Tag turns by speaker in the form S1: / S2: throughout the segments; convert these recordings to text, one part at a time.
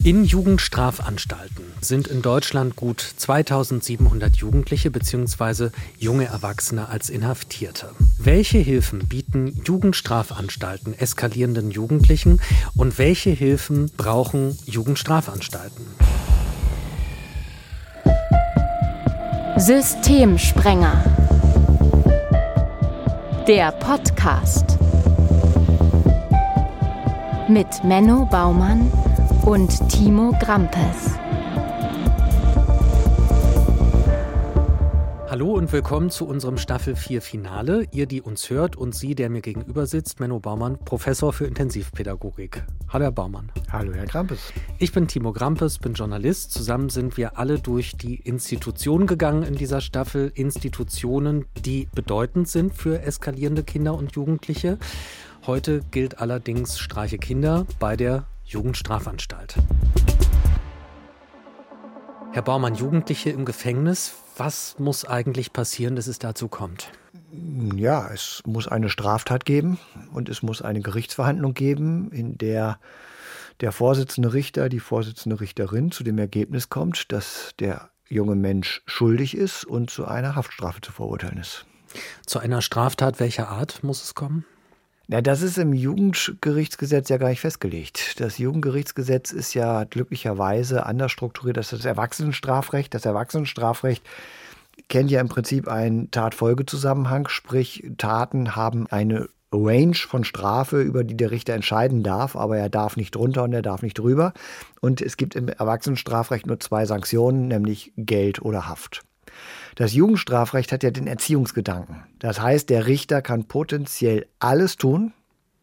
S1: In Jugendstrafanstalten sind in Deutschland gut 2700 Jugendliche bzw. junge Erwachsene als Inhaftierte. Welche Hilfen bieten Jugendstrafanstalten eskalierenden Jugendlichen und welche Hilfen brauchen Jugendstrafanstalten?
S2: Systemsprenger. Der Podcast. Mit Menno Baumann und Timo Grampes.
S1: Hallo und willkommen zu unserem Staffel 4 Finale. Ihr, die uns hört, und Sie, der mir gegenüber sitzt, Menno Baumann, Professor für Intensivpädagogik. Hallo Herr Baumann.
S3: Hallo Herr Grampes.
S1: Ich bin Timo Grampes, bin Journalist. Zusammen sind wir alle durch die Institutionen gegangen in dieser Staffel. Institutionen, die bedeutend sind für eskalierende Kinder und Jugendliche. Heute gilt allerdings Streiche Kinder bei der Jugendstrafanstalt. Herr Baumann, Jugendliche im Gefängnis, was muss eigentlich passieren, dass es dazu kommt?
S3: Ja, es muss eine Straftat geben und es muss eine Gerichtsverhandlung geben, in der der Vorsitzende Richter, die Vorsitzende Richterin zu dem Ergebnis kommt, dass der junge Mensch schuldig ist und zu einer Haftstrafe zu verurteilen ist.
S1: Zu einer Straftat welcher Art muss es kommen?
S3: Ja, das ist im Jugendgerichtsgesetz ja gar nicht festgelegt. Das Jugendgerichtsgesetz ist ja glücklicherweise anders strukturiert als das Erwachsenenstrafrecht. Das Erwachsenenstrafrecht kennt ja im Prinzip einen Tat-Folge-Zusammenhang, sprich Taten haben eine Range von Strafe, über die der Richter entscheiden darf, aber er darf nicht drunter und er darf nicht drüber. Und es gibt im Erwachsenenstrafrecht nur 2 Sanktionen, nämlich Geld oder Haft. Das Jugendstrafrecht hat ja den Erziehungsgedanken. Das heißt, der Richter kann potenziell alles tun,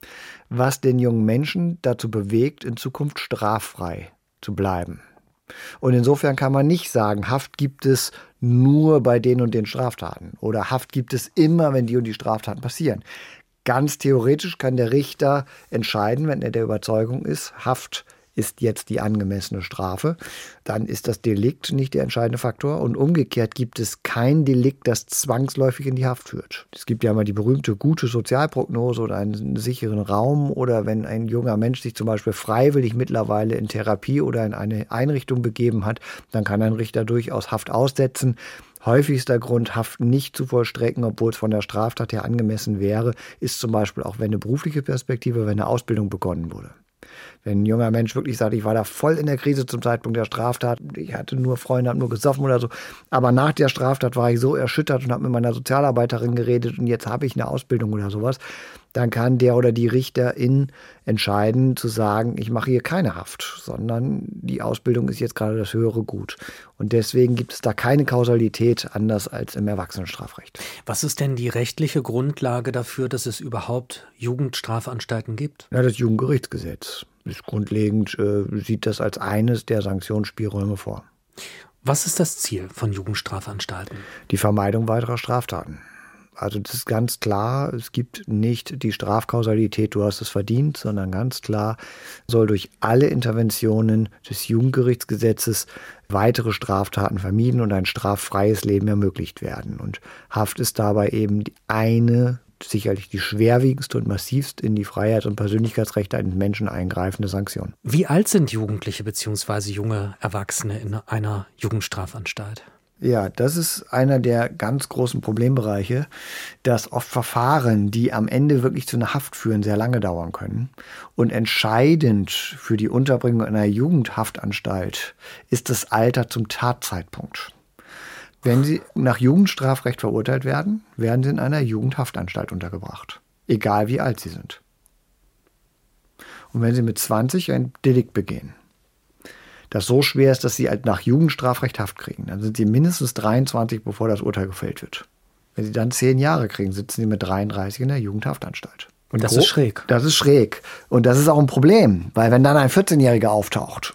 S3: was den jungen Menschen dazu bewegt, in Zukunft straffrei zu bleiben. Und insofern kann man nicht sagen, Haft gibt es nur bei den und den Straftaten oder Haft gibt es immer, wenn die und die Straftaten passieren. Ganz theoretisch kann der Richter entscheiden, wenn er der Überzeugung ist, Haft ist jetzt die angemessene Strafe, dann ist das Delikt nicht der entscheidende Faktor. Und umgekehrt gibt es kein Delikt, das zwangsläufig in die Haft führt. Es gibt ja immer die berühmte gute Sozialprognose oder einen sicheren Raum oder wenn ein junger Mensch sich zum Beispiel freiwillig mittlerweile in Therapie oder in eine Einrichtung begeben hat, dann kann ein Richter durchaus Haft aussetzen. Häufigster Grund, Haft nicht zu vollstrecken, obwohl es von der Straftat her angemessen wäre, ist zum Beispiel auch, wenn eine berufliche Perspektive, wenn eine Ausbildung begonnen wurde. Wenn ein junger Mensch wirklich sagt, ich war da voll in der Krise zum Zeitpunkt der Straftat, ich hatte nur Freunde, habe nur gesoffen oder so, aber nach der Straftat war ich so erschüttert und habe mit meiner Sozialarbeiterin geredet und jetzt habe ich eine Ausbildung oder sowas, dann kann der oder die Richterin entscheiden zu sagen, ich mache hier keine Haft, sondern die Ausbildung ist jetzt gerade das höhere Gut. Und deswegen gibt es da keine Kausalität anders als im Erwachsenenstrafrecht.
S1: Was ist denn die rechtliche Grundlage dafür, dass es überhaupt Jugendstrafanstalten gibt?
S3: Ja, das Jugendgerichtsgesetz ist grundlegend, sieht das als eines der Sanktionsspielräume vor.
S1: Was ist das Ziel von Jugendstrafanstalten?
S3: Die Vermeidung weiterer Straftaten. Also das ist ganz klar, es gibt nicht die Strafkausalität, du hast es verdient, sondern ganz klar soll durch alle Interventionen des Jugendgerichtsgesetzes weitere Straftaten vermieden und ein straffreies Leben ermöglicht werden. Und Haft ist dabei eben sicherlich die schwerwiegendste und massivst in die Freiheit und Persönlichkeitsrechte eines Menschen eingreifende Sanktion.
S1: Wie alt sind Jugendliche bzw. junge Erwachsene in einer Jugendstrafanstalt?
S3: Ja, das ist einer der ganz großen Problembereiche, dass oft Verfahren, die am Ende wirklich zu einer Haft führen, sehr lange dauern können. Und entscheidend für die Unterbringung in einer Jugendhaftanstalt ist das Alter zum Tatzeitpunkt. Wenn Sie nach Jugendstrafrecht verurteilt werden, werden Sie in einer Jugendhaftanstalt untergebracht. Egal wie alt Sie sind. Und wenn Sie mit 20 ein Delikt begehen, das so schwer ist, dass Sie nach Jugendstrafrecht Haft kriegen, dann sind Sie mindestens 23, bevor das Urteil gefällt wird. Wenn Sie dann 10 Jahre kriegen, sitzen Sie mit 33 in der Jugendhaftanstalt. Und
S1: das ist schräg.
S3: Das ist schräg. Und das ist auch ein Problem, weil wenn dann ein 14-Jähriger auftaucht,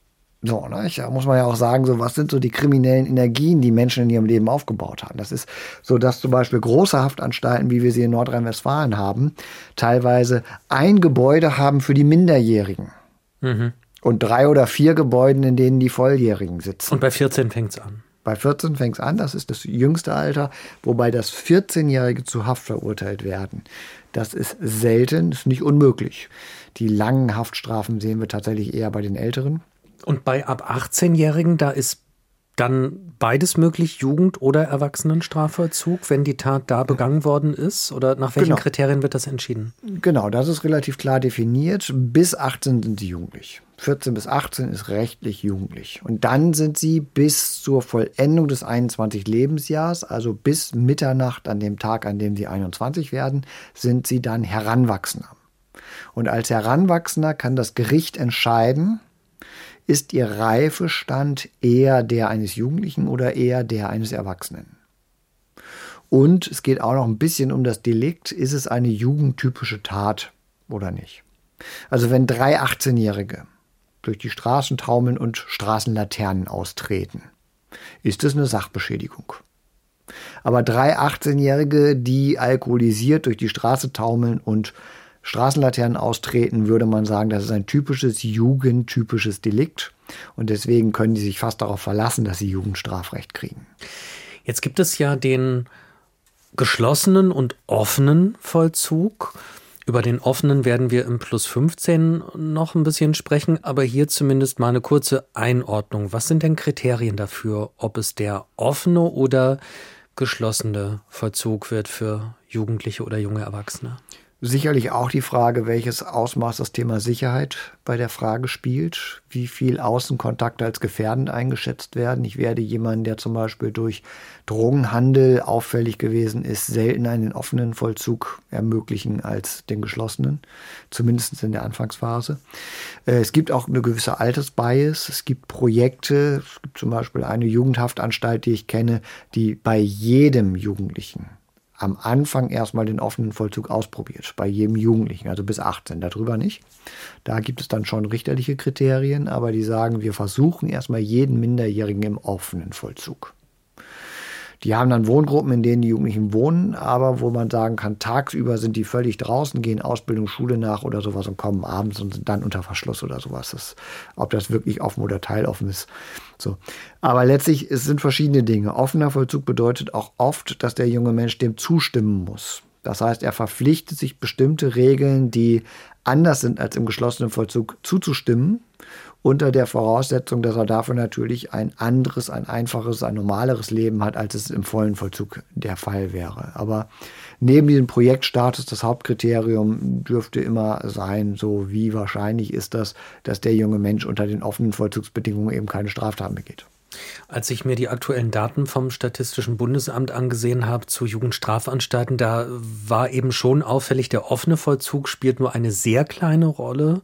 S3: da muss man ja auch sagen, was sind so die kriminellen Energien, die Menschen in ihrem Leben aufgebaut haben. Das ist so, dass zum Beispiel große Haftanstalten, wie wir sie in Nordrhein-Westfalen haben, teilweise ein Gebäude haben für die Minderjährigen. Mhm. Und 3 oder 4 Gebäuden, in denen die Volljährigen sitzen.
S1: Und bei 14 fängt es an.
S3: Bei 14 fängt es an, das ist das jüngste Alter, wobei das 14-Jährige zu Haft verurteilt werden. Das ist selten, ist nicht unmöglich. Die langen Haftstrafen sehen wir tatsächlich eher bei den Älteren.
S1: Und bei ab 18-Jährigen, da ist dann beides möglich, Jugend- oder Erwachsenenstrafvollzug, wenn die Tat da begangen worden ist? Oder nach welchen Kriterien wird das entschieden?
S3: Genau, das ist relativ klar definiert. Bis 18 sind sie jugendlich. 14 bis 18 ist rechtlich jugendlich. Und dann sind sie bis zur Vollendung des 21. Lebensjahres, also bis Mitternacht an dem Tag, an dem sie 21 werden, sind sie dann Heranwachsender. Und als Heranwachsender kann das Gericht entscheiden, ist ihr Reifestand eher der eines Jugendlichen oder eher der eines Erwachsenen. Und es geht auch noch ein bisschen um das Delikt, ist es eine jugendtypische Tat oder nicht. Also wenn 3 18-Jährige durch die Straßen taumeln und Straßenlaternen austreten, ist es eine Sachbeschädigung. Aber 3 18-Jährige, die alkoholisiert durch die Straße taumeln und Straßenlaternen austreten, würde man sagen, das ist ein typisches jugendtypisches Delikt. Und deswegen können die sich fast darauf verlassen, dass sie Jugendstrafrecht kriegen.
S1: Jetzt gibt es ja den geschlossenen und offenen Vollzug. Über den offenen werden wir im Plus 15 noch ein bisschen sprechen, aber hier zumindest mal eine kurze Einordnung. Was sind denn Kriterien dafür, ob es der offene oder geschlossene Vollzug wird für Jugendliche oder junge Erwachsene?
S3: Sicherlich auch die Frage, welches Ausmaß das Thema Sicherheit bei der Frage spielt, wie viel Außenkontakte als gefährdend eingeschätzt werden. Ich werde jemanden, der zum Beispiel durch Drogenhandel auffällig gewesen ist, seltener einen offenen Vollzug ermöglichen als den geschlossenen, zumindest in der Anfangsphase. Es gibt auch eine gewisse Altersbias. Es gibt Projekte, es gibt zum Beispiel eine Jugendhaftanstalt, die ich kenne, die bei jedem Jugendlichen am Anfang erstmal den offenen Vollzug ausprobiert, bei jedem Jugendlichen, also bis 18, darüber nicht. Da gibt es dann schon richterliche Kriterien, aber die sagen, wir versuchen erstmal jeden Minderjährigen im offenen Vollzug. Die haben dann Wohngruppen, in denen die Jugendlichen wohnen, aber wo man sagen kann, tagsüber sind die völlig draußen, gehen Ausbildung, Schule nach oder sowas und kommen abends und sind dann unter Verschluss oder sowas. Ob das wirklich offen oder teiloffen ist. So. Aber letztlich, es sind verschiedene Dinge. Offener Vollzug bedeutet auch oft, dass der junge Mensch dem zustimmen muss. Das heißt, er verpflichtet sich, bestimmte Regeln, die anders sind als im geschlossenen Vollzug, zuzustimmen, unter der Voraussetzung, dass er dafür natürlich ein anderes, ein einfaches, ein normaleres Leben hat, als es im vollen Vollzug der Fall wäre. Aber neben diesem Projektstatus, das Hauptkriterium dürfte immer sein, so wie wahrscheinlich ist das, dass der junge Mensch unter den offenen Vollzugsbedingungen eben keine Straftaten begeht.
S1: Als ich mir die aktuellen Daten vom Statistischen Bundesamt angesehen habe zu Jugendstrafanstalten, da war eben schon auffällig, der offene Vollzug spielt nur eine sehr kleine Rolle.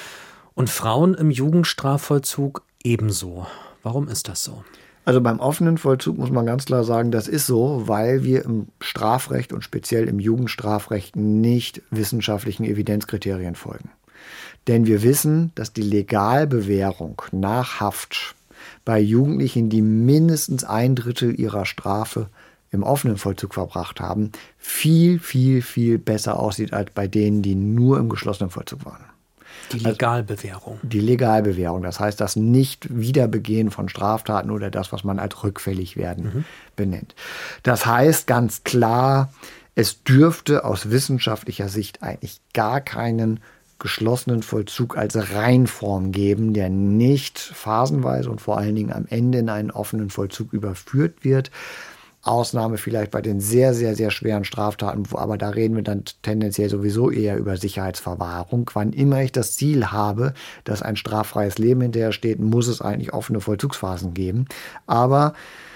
S1: Und Frauen im Jugendstrafvollzug ebenso. Warum ist das so?
S3: Also beim offenen Vollzug muss man ganz klar sagen, das ist so, weil wir im Strafrecht und speziell im Jugendstrafrecht nicht wissenschaftlichen Evidenzkriterien folgen. Denn wir wissen, dass die Legalbewährung nach Haft bei Jugendlichen, die mindestens 1/3 ihrer Strafe im offenen Vollzug verbracht haben, viel, viel, viel besser aussieht als bei denen, die nur im geschlossenen Vollzug waren.
S1: Die Legalbewährung.
S3: Die Legalbewährung, das heißt das Nicht-Wiederbegehen von Straftaten oder das, was man als rückfällig werden benennt. Das heißt ganz klar, es dürfte aus wissenschaftlicher Sicht eigentlich gar keinen geschlossenen Vollzug als Reinform geben, der nicht phasenweise und vor allen Dingen am Ende in einen offenen Vollzug überführt wird. Ausnahme vielleicht bei den sehr, sehr, sehr schweren Straftaten, aber da reden wir dann tendenziell sowieso eher über Sicherheitsverwahrung. Wann immer ich das Ziel habe, dass ein straffreies Leben hinterher steht, muss es eigentlich offene Vollzugsphasen geben. Aber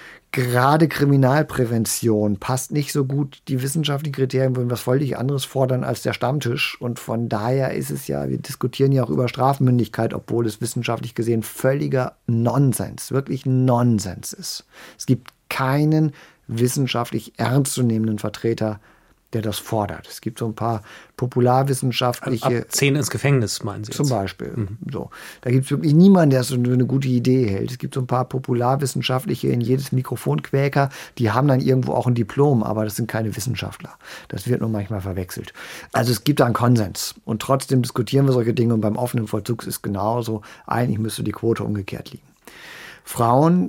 S3: gerade Kriminalprävention passt nicht so gut. Die wissenschaftlichen Kriterien würden was völlig anderes fordern als der Stammtisch. Und von daher ist es ja, wir diskutieren ja auch über Strafmündigkeit, obwohl es wissenschaftlich gesehen völliger Nonsens, wirklich Nonsens ist. Es gibt keinen wissenschaftlich ernstzunehmenden Vertreter, der das fordert. Es gibt so ein paar popularwissenschaftliche...
S1: Ab 10 ins Gefängnis, meinen Sie jetzt?
S3: Zum Beispiel. So. Da gibt es wirklich niemanden, der so eine gute Idee hält. Es gibt so ein paar popularwissenschaftliche, in jedes Mikrofon Quäker, die haben dann irgendwo auch ein Diplom, aber das sind keine Wissenschaftler. Das wird nur manchmal verwechselt. Also es gibt da einen Konsens. Und trotzdem diskutieren wir solche Dinge und beim offenen Vollzug ist es genauso. Eigentlich müsste die Quote umgekehrt liegen. Frauen,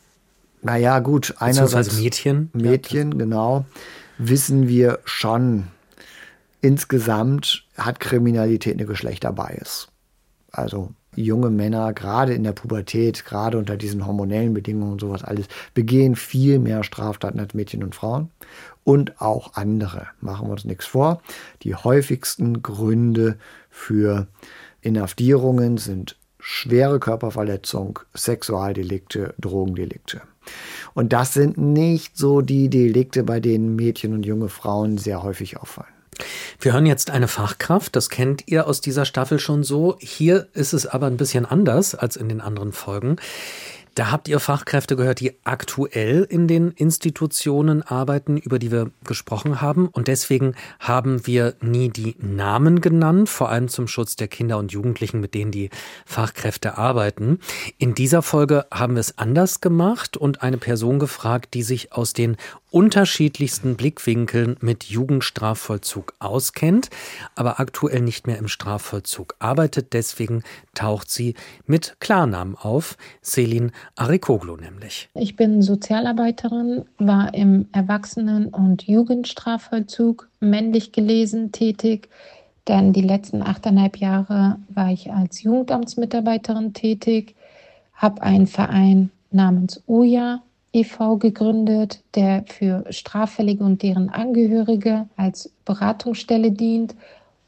S3: naja gut, einerseits
S1: Mädchen,
S3: genau, wissen wir schon, insgesamt hat Kriminalität eine Geschlechterbias. Also junge Männer, gerade in der Pubertät, gerade unter diesen hormonellen Bedingungen und sowas alles, begehen viel mehr Straftaten als Mädchen und Frauen. Und auch andere, machen wir uns nichts vor. Die häufigsten Gründe für Inhaftierungen sind schwere Körperverletzung, Sexualdelikte, Drogendelikte. Und das sind nicht so die Delikte, bei denen Mädchen und junge Frauen sehr häufig auffallen.
S1: Wir hören jetzt eine Fachkraft, das kennt ihr aus dieser Staffel schon so. Hier ist es aber ein bisschen anders als in den anderen Folgen. Da habt ihr Fachkräfte gehört, die aktuell in den Institutionen arbeiten, über die wir gesprochen haben. Und deswegen haben wir nie die Namen genannt, vor allem zum Schutz der Kinder und Jugendlichen, mit denen die Fachkräfte arbeiten. In dieser Folge haben wir es anders gemacht und eine Person gefragt, die sich aus den unterschiedlichsten Blickwinkeln mit Jugendstrafvollzug auskennt, aber aktuell nicht mehr im Strafvollzug arbeitet. Deswegen taucht sie mit Klarnamen auf, Selin Arikoglu nämlich.
S4: Ich bin Sozialarbeiterin, war im Erwachsenen- und Jugendstrafvollzug männlich gelesen tätig. Dann die letzten 8,5 Jahre war ich als Jugendamtsmitarbeiterin tätig, habe einen Verein namens OJA e.V. gegründet, der für Straffällige und deren Angehörige als Beratungsstelle dient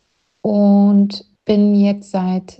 S4: und bin jetzt seit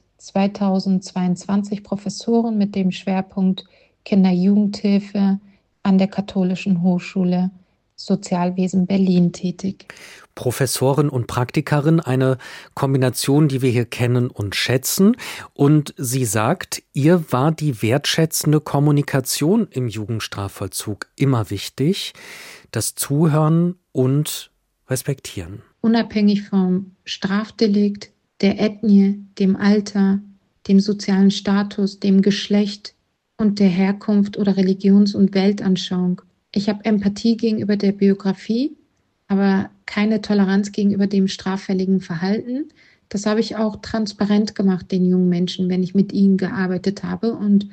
S4: 2022 Professorin mit dem Schwerpunkt Kinder-Jugendhilfe an der Katholischen Hochschule Sozialwesen Berlin tätig.
S1: Professorin und Praktikerin, eine Kombination, die wir hier kennen und schätzen. Und sie sagt, ihr war die wertschätzende Kommunikation im Jugendstrafvollzug immer wichtig, das Zuhören und Respektieren.
S4: Unabhängig vom Strafdelikt, der Ethnie, dem Alter, dem sozialen Status, dem Geschlecht und der Herkunft oder Religions- und Weltanschauung. Ich habe Empathie gegenüber der Biografie, aber keine Toleranz gegenüber dem straffälligen Verhalten. Das habe ich auch transparent gemacht den jungen Menschen, wenn ich mit ihnen gearbeitet habe. Und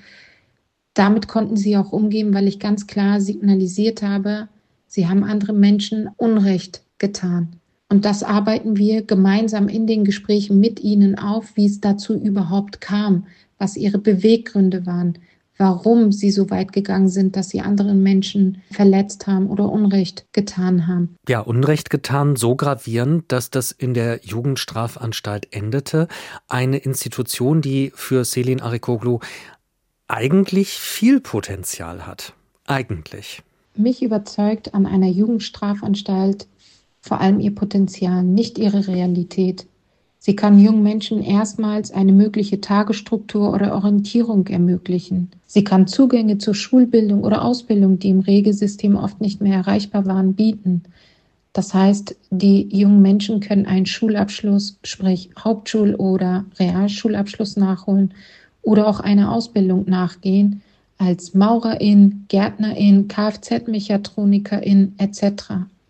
S4: damit konnten sie auch umgehen, weil ich ganz klar signalisiert habe, sie haben anderen Menschen Unrecht getan. Und das arbeiten wir gemeinsam in den Gesprächen mit ihnen auf, wie es dazu überhaupt kam, was ihre Beweggründe waren, warum sie so weit gegangen sind, dass sie anderen Menschen verletzt haben oder Unrecht getan haben.
S1: Ja, Unrecht getan, so gravierend, dass das in der Jugendstrafanstalt endete. Eine Institution, die für Selin Arikoglu eigentlich viel Potenzial hat. Eigentlich.
S4: Mich überzeugt an einer Jugendstrafanstalt vor allem ihr Potenzial, nicht ihre Realität. Sie kann jungen Menschen erstmals eine mögliche Tagesstruktur oder Orientierung ermöglichen. Sie kann Zugänge zur Schulbildung oder Ausbildung, die im Regelsystem oft nicht mehr erreichbar waren, bieten. Das heißt, die jungen Menschen können einen Schulabschluss, sprich Hauptschul- oder Realschulabschluss nachholen oder auch eine Ausbildung nachgehen als Maurerin, Gärtnerin, Kfz-Mechatronikerin etc.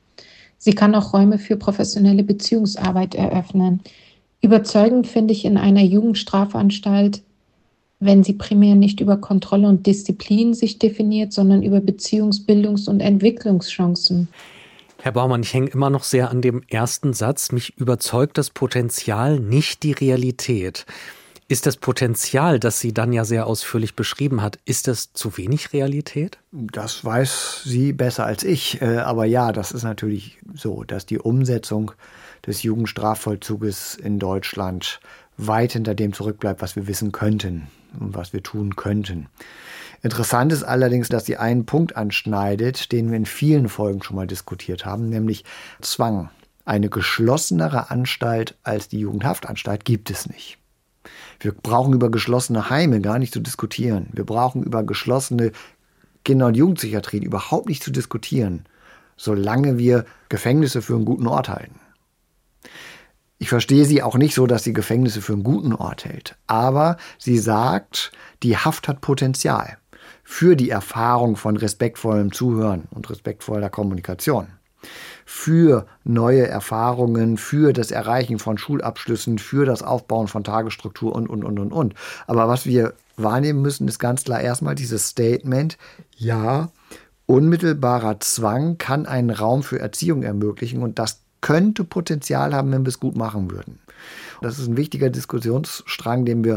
S4: Sie kann auch Räume für professionelle Beziehungsarbeit eröffnen. Überzeugend finde ich in einer Jugendstrafanstalt, wenn sie primär nicht über Kontrolle und Disziplin sich definiert, sondern über Beziehungs-, Bildungs- und Entwicklungschancen.
S1: Herr Baumann, ich hänge immer noch sehr an dem ersten Satz. Mich überzeugt das Potenzial, nicht die Realität. Ist das Potenzial, das sie dann ja sehr ausführlich beschrieben hat, ist das zu wenig Realität?
S3: Das weiß sie besser als ich. Aber ja, das ist natürlich so, dass die Umsetzung des Jugendstrafvollzuges in Deutschland weit hinter dem zurückbleibt, was wir wissen könnten und was wir tun könnten. Interessant ist allerdings, dass sie einen Punkt anschneidet, den wir in vielen Folgen schon mal diskutiert haben, nämlich Zwang. Eine geschlossenere Anstalt als die Jugendhaftanstalt gibt es nicht. Wir brauchen über geschlossene Heime gar nicht zu diskutieren. Wir brauchen über geschlossene Kinder- und Jugendpsychiatrien überhaupt nicht zu diskutieren, solange wir Gefängnisse für einen guten Ort halten. Ich verstehe sie auch nicht so, dass sie Gefängnisse für einen guten Ort hält. Aber sie sagt, die Haft hat Potenzial für die Erfahrung von respektvollem Zuhören und respektvoller Kommunikation, für neue Erfahrungen, für das Erreichen von Schulabschlüssen, für das Aufbauen von Tagesstruktur und. Aber was wir wahrnehmen müssen, ist ganz klar erstmal dieses Statement, ja, unmittelbarer Zwang kann einen Raum für Erziehung ermöglichen und das könnte Potenzial haben, wenn wir es gut machen würden. Das ist ein wichtiger Diskussionsstrang, den wir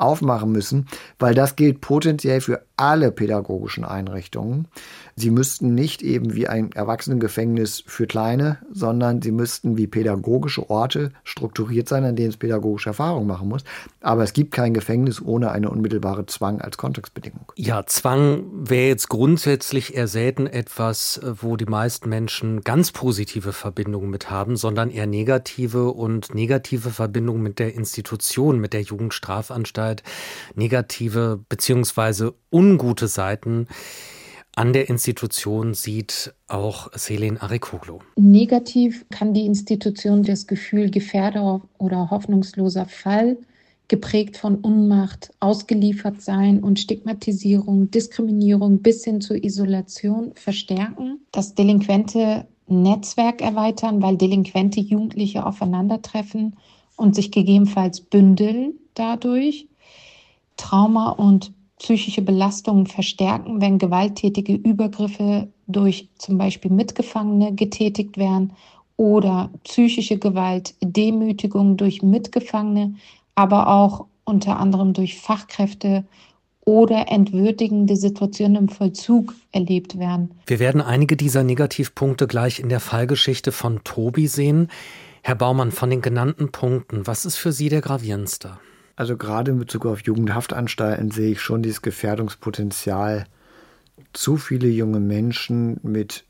S3: aufmachen müssen, weil das gilt potenziell für alle pädagogischen Einrichtungen. Sie müssten nicht eben wie ein Erwachsenengefängnis für Kleine, sondern sie müssten wie pädagogische Orte strukturiert sein, an denen es pädagogische Erfahrung machen muss. Aber es gibt kein Gefängnis ohne eine unmittelbare Zwang als Kontextbedingung.
S1: Ja, Zwang wäre jetzt grundsätzlich eher selten etwas, wo die meisten Menschen ganz positive Verbindungen mit haben, sondern eher negative und negative Verbindungen mit der Institution, mit der Jugendstrafanstalt, negative bzw. ungute Seiten an der Institution sieht auch Selen Arikoglu.
S4: Negativ kann die Institution das Gefühl Gefährder oder hoffnungsloser Fall, geprägt von Unmacht, ausgeliefert sein und Stigmatisierung, Diskriminierung bis hin zur Isolation verstärken. Das delinquente Netzwerk erweitern, weil delinquente Jugendliche aufeinandertreffen und sich gegebenenfalls bündeln dadurch. Trauma und psychische Belastungen verstärken, wenn gewalttätige Übergriffe durch zum Beispiel Mitgefangene getätigt werden oder psychische Gewalt, Demütigung durch Mitgefangene, aber auch unter anderem durch Fachkräfte oder entwürdigende Situationen im Vollzug erlebt werden.
S1: Wir werden einige dieser Negativpunkte gleich in der Fallgeschichte von Tobi sehen. Herr Baumann, von den genannten Punkten, was ist für Sie der gravierendste?
S3: Also gerade in Bezug auf Jugendhaftanstalten sehe ich schon dieses Gefährdungspotenzial. Zu viele junge Menschen mit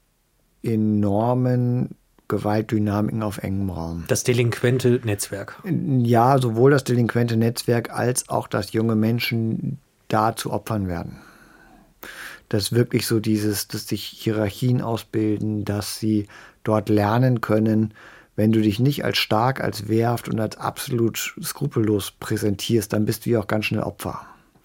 S3: enormen Gewaltdynamiken auf engem Raum.
S1: Das delinquente Netzwerk.
S3: Ja, sowohl das delinquente Netzwerk als auch, dass junge Menschen da zu Opfern werden. Dass wirklich so dass sich Hierarchien ausbilden, dass sie dort lernen können, wenn du dich nicht als stark, als wehrhaft und als absolut skrupellos präsentierst, dann bist du ja auch ganz schnell Opfer.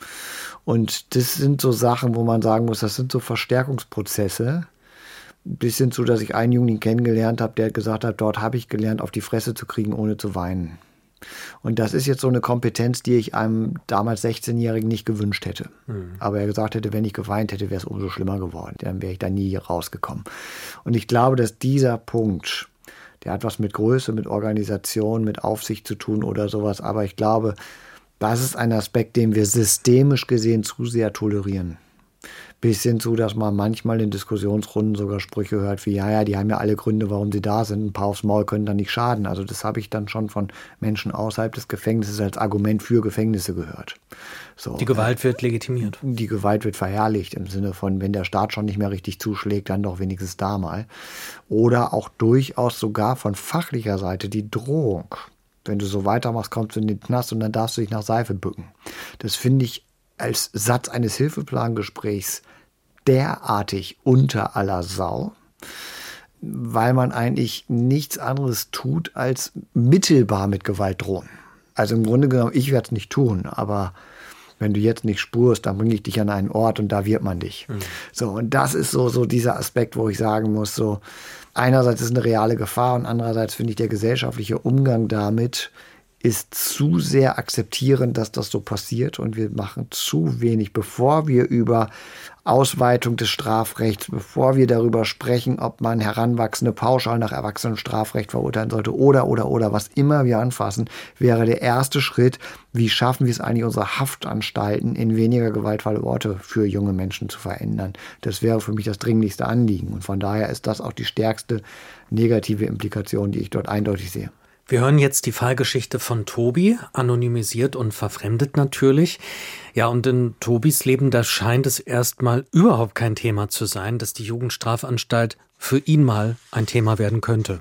S3: Und das sind so Sachen, wo man sagen muss, das sind so Verstärkungsprozesse. Bis hin zu, dass ich einen Jungen kennengelernt habe, der gesagt hat, dort habe ich gelernt, auf die Fresse zu kriegen, ohne zu weinen. Und das ist jetzt so eine Kompetenz, die ich einem damals 16-Jährigen nicht gewünscht hätte. Aber er gesagt hätte, wenn ich geweint hätte, wäre es umso schlimmer geworden. Dann wäre ich da nie rausgekommen. Und ich glaube, dass dieser Punkt, der hat was mit Größe, mit Organisation, mit Aufsicht zu tun oder sowas. Aber ich glaube, das ist ein Aspekt, den wir systemisch gesehen zu sehr tolerieren. Bis hin zu, dass man manchmal in Diskussionsrunden sogar Sprüche hört wie, ja, die haben ja alle Gründe, warum sie da sind. Ein paar aufs Maul können dann nicht schaden. Also das habe ich dann schon von Menschen außerhalb des Gefängnisses als Argument für Gefängnisse gehört. So,
S1: die Gewalt wird legitimiert.
S3: Die Gewalt wird verherrlicht im Sinne von, wenn der Staat schon nicht mehr richtig zuschlägt, dann doch wenigstens da mal. Oder auch durchaus sogar von fachlicher Seite die Drohung. Wenn du so weitermachst, kommst du in den Knast und dann darfst du dich nach Seife bücken. Das finde ich als Satz eines Hilfeplangesprächs derartig unter aller Sau, weil man eigentlich nichts anderes tut, als mittelbar mit Gewalt drohen. Also im Grunde genommen, ich werde es nicht tun, aber wenn du jetzt nicht spurst, dann bringe ich dich an einen Ort und da wird man dich. So, und das ist so dieser Aspekt, wo ich sagen muss, so einerseits ist eine reale Gefahr und andererseits finde ich, der gesellschaftliche Umgang damit ist zu sehr akzeptierend, dass das so passiert und wir machen zu wenig, bevor wir über Ausweitung des Strafrechts, bevor wir darüber sprechen, ob man Heranwachsende pauschal nach Erwachsenenstrafrecht verurteilen sollte oder, was immer wir anfassen, wäre der erste Schritt, wie schaffen wir es eigentlich, unsere Haftanstalten in weniger gewaltvolle Orte für junge Menschen zu verändern. Das wäre für mich das dringlichste Anliegen und von daher ist das auch die stärkste negative Implikation, die ich dort eindeutig sehe.
S1: Wir hören jetzt die Fallgeschichte von Tobi, anonymisiert und verfremdet natürlich. Ja, und in Tobis Leben, da scheint es erstmal überhaupt kein Thema zu sein, dass die Jugendstrafanstalt für ihn mal ein Thema werden könnte.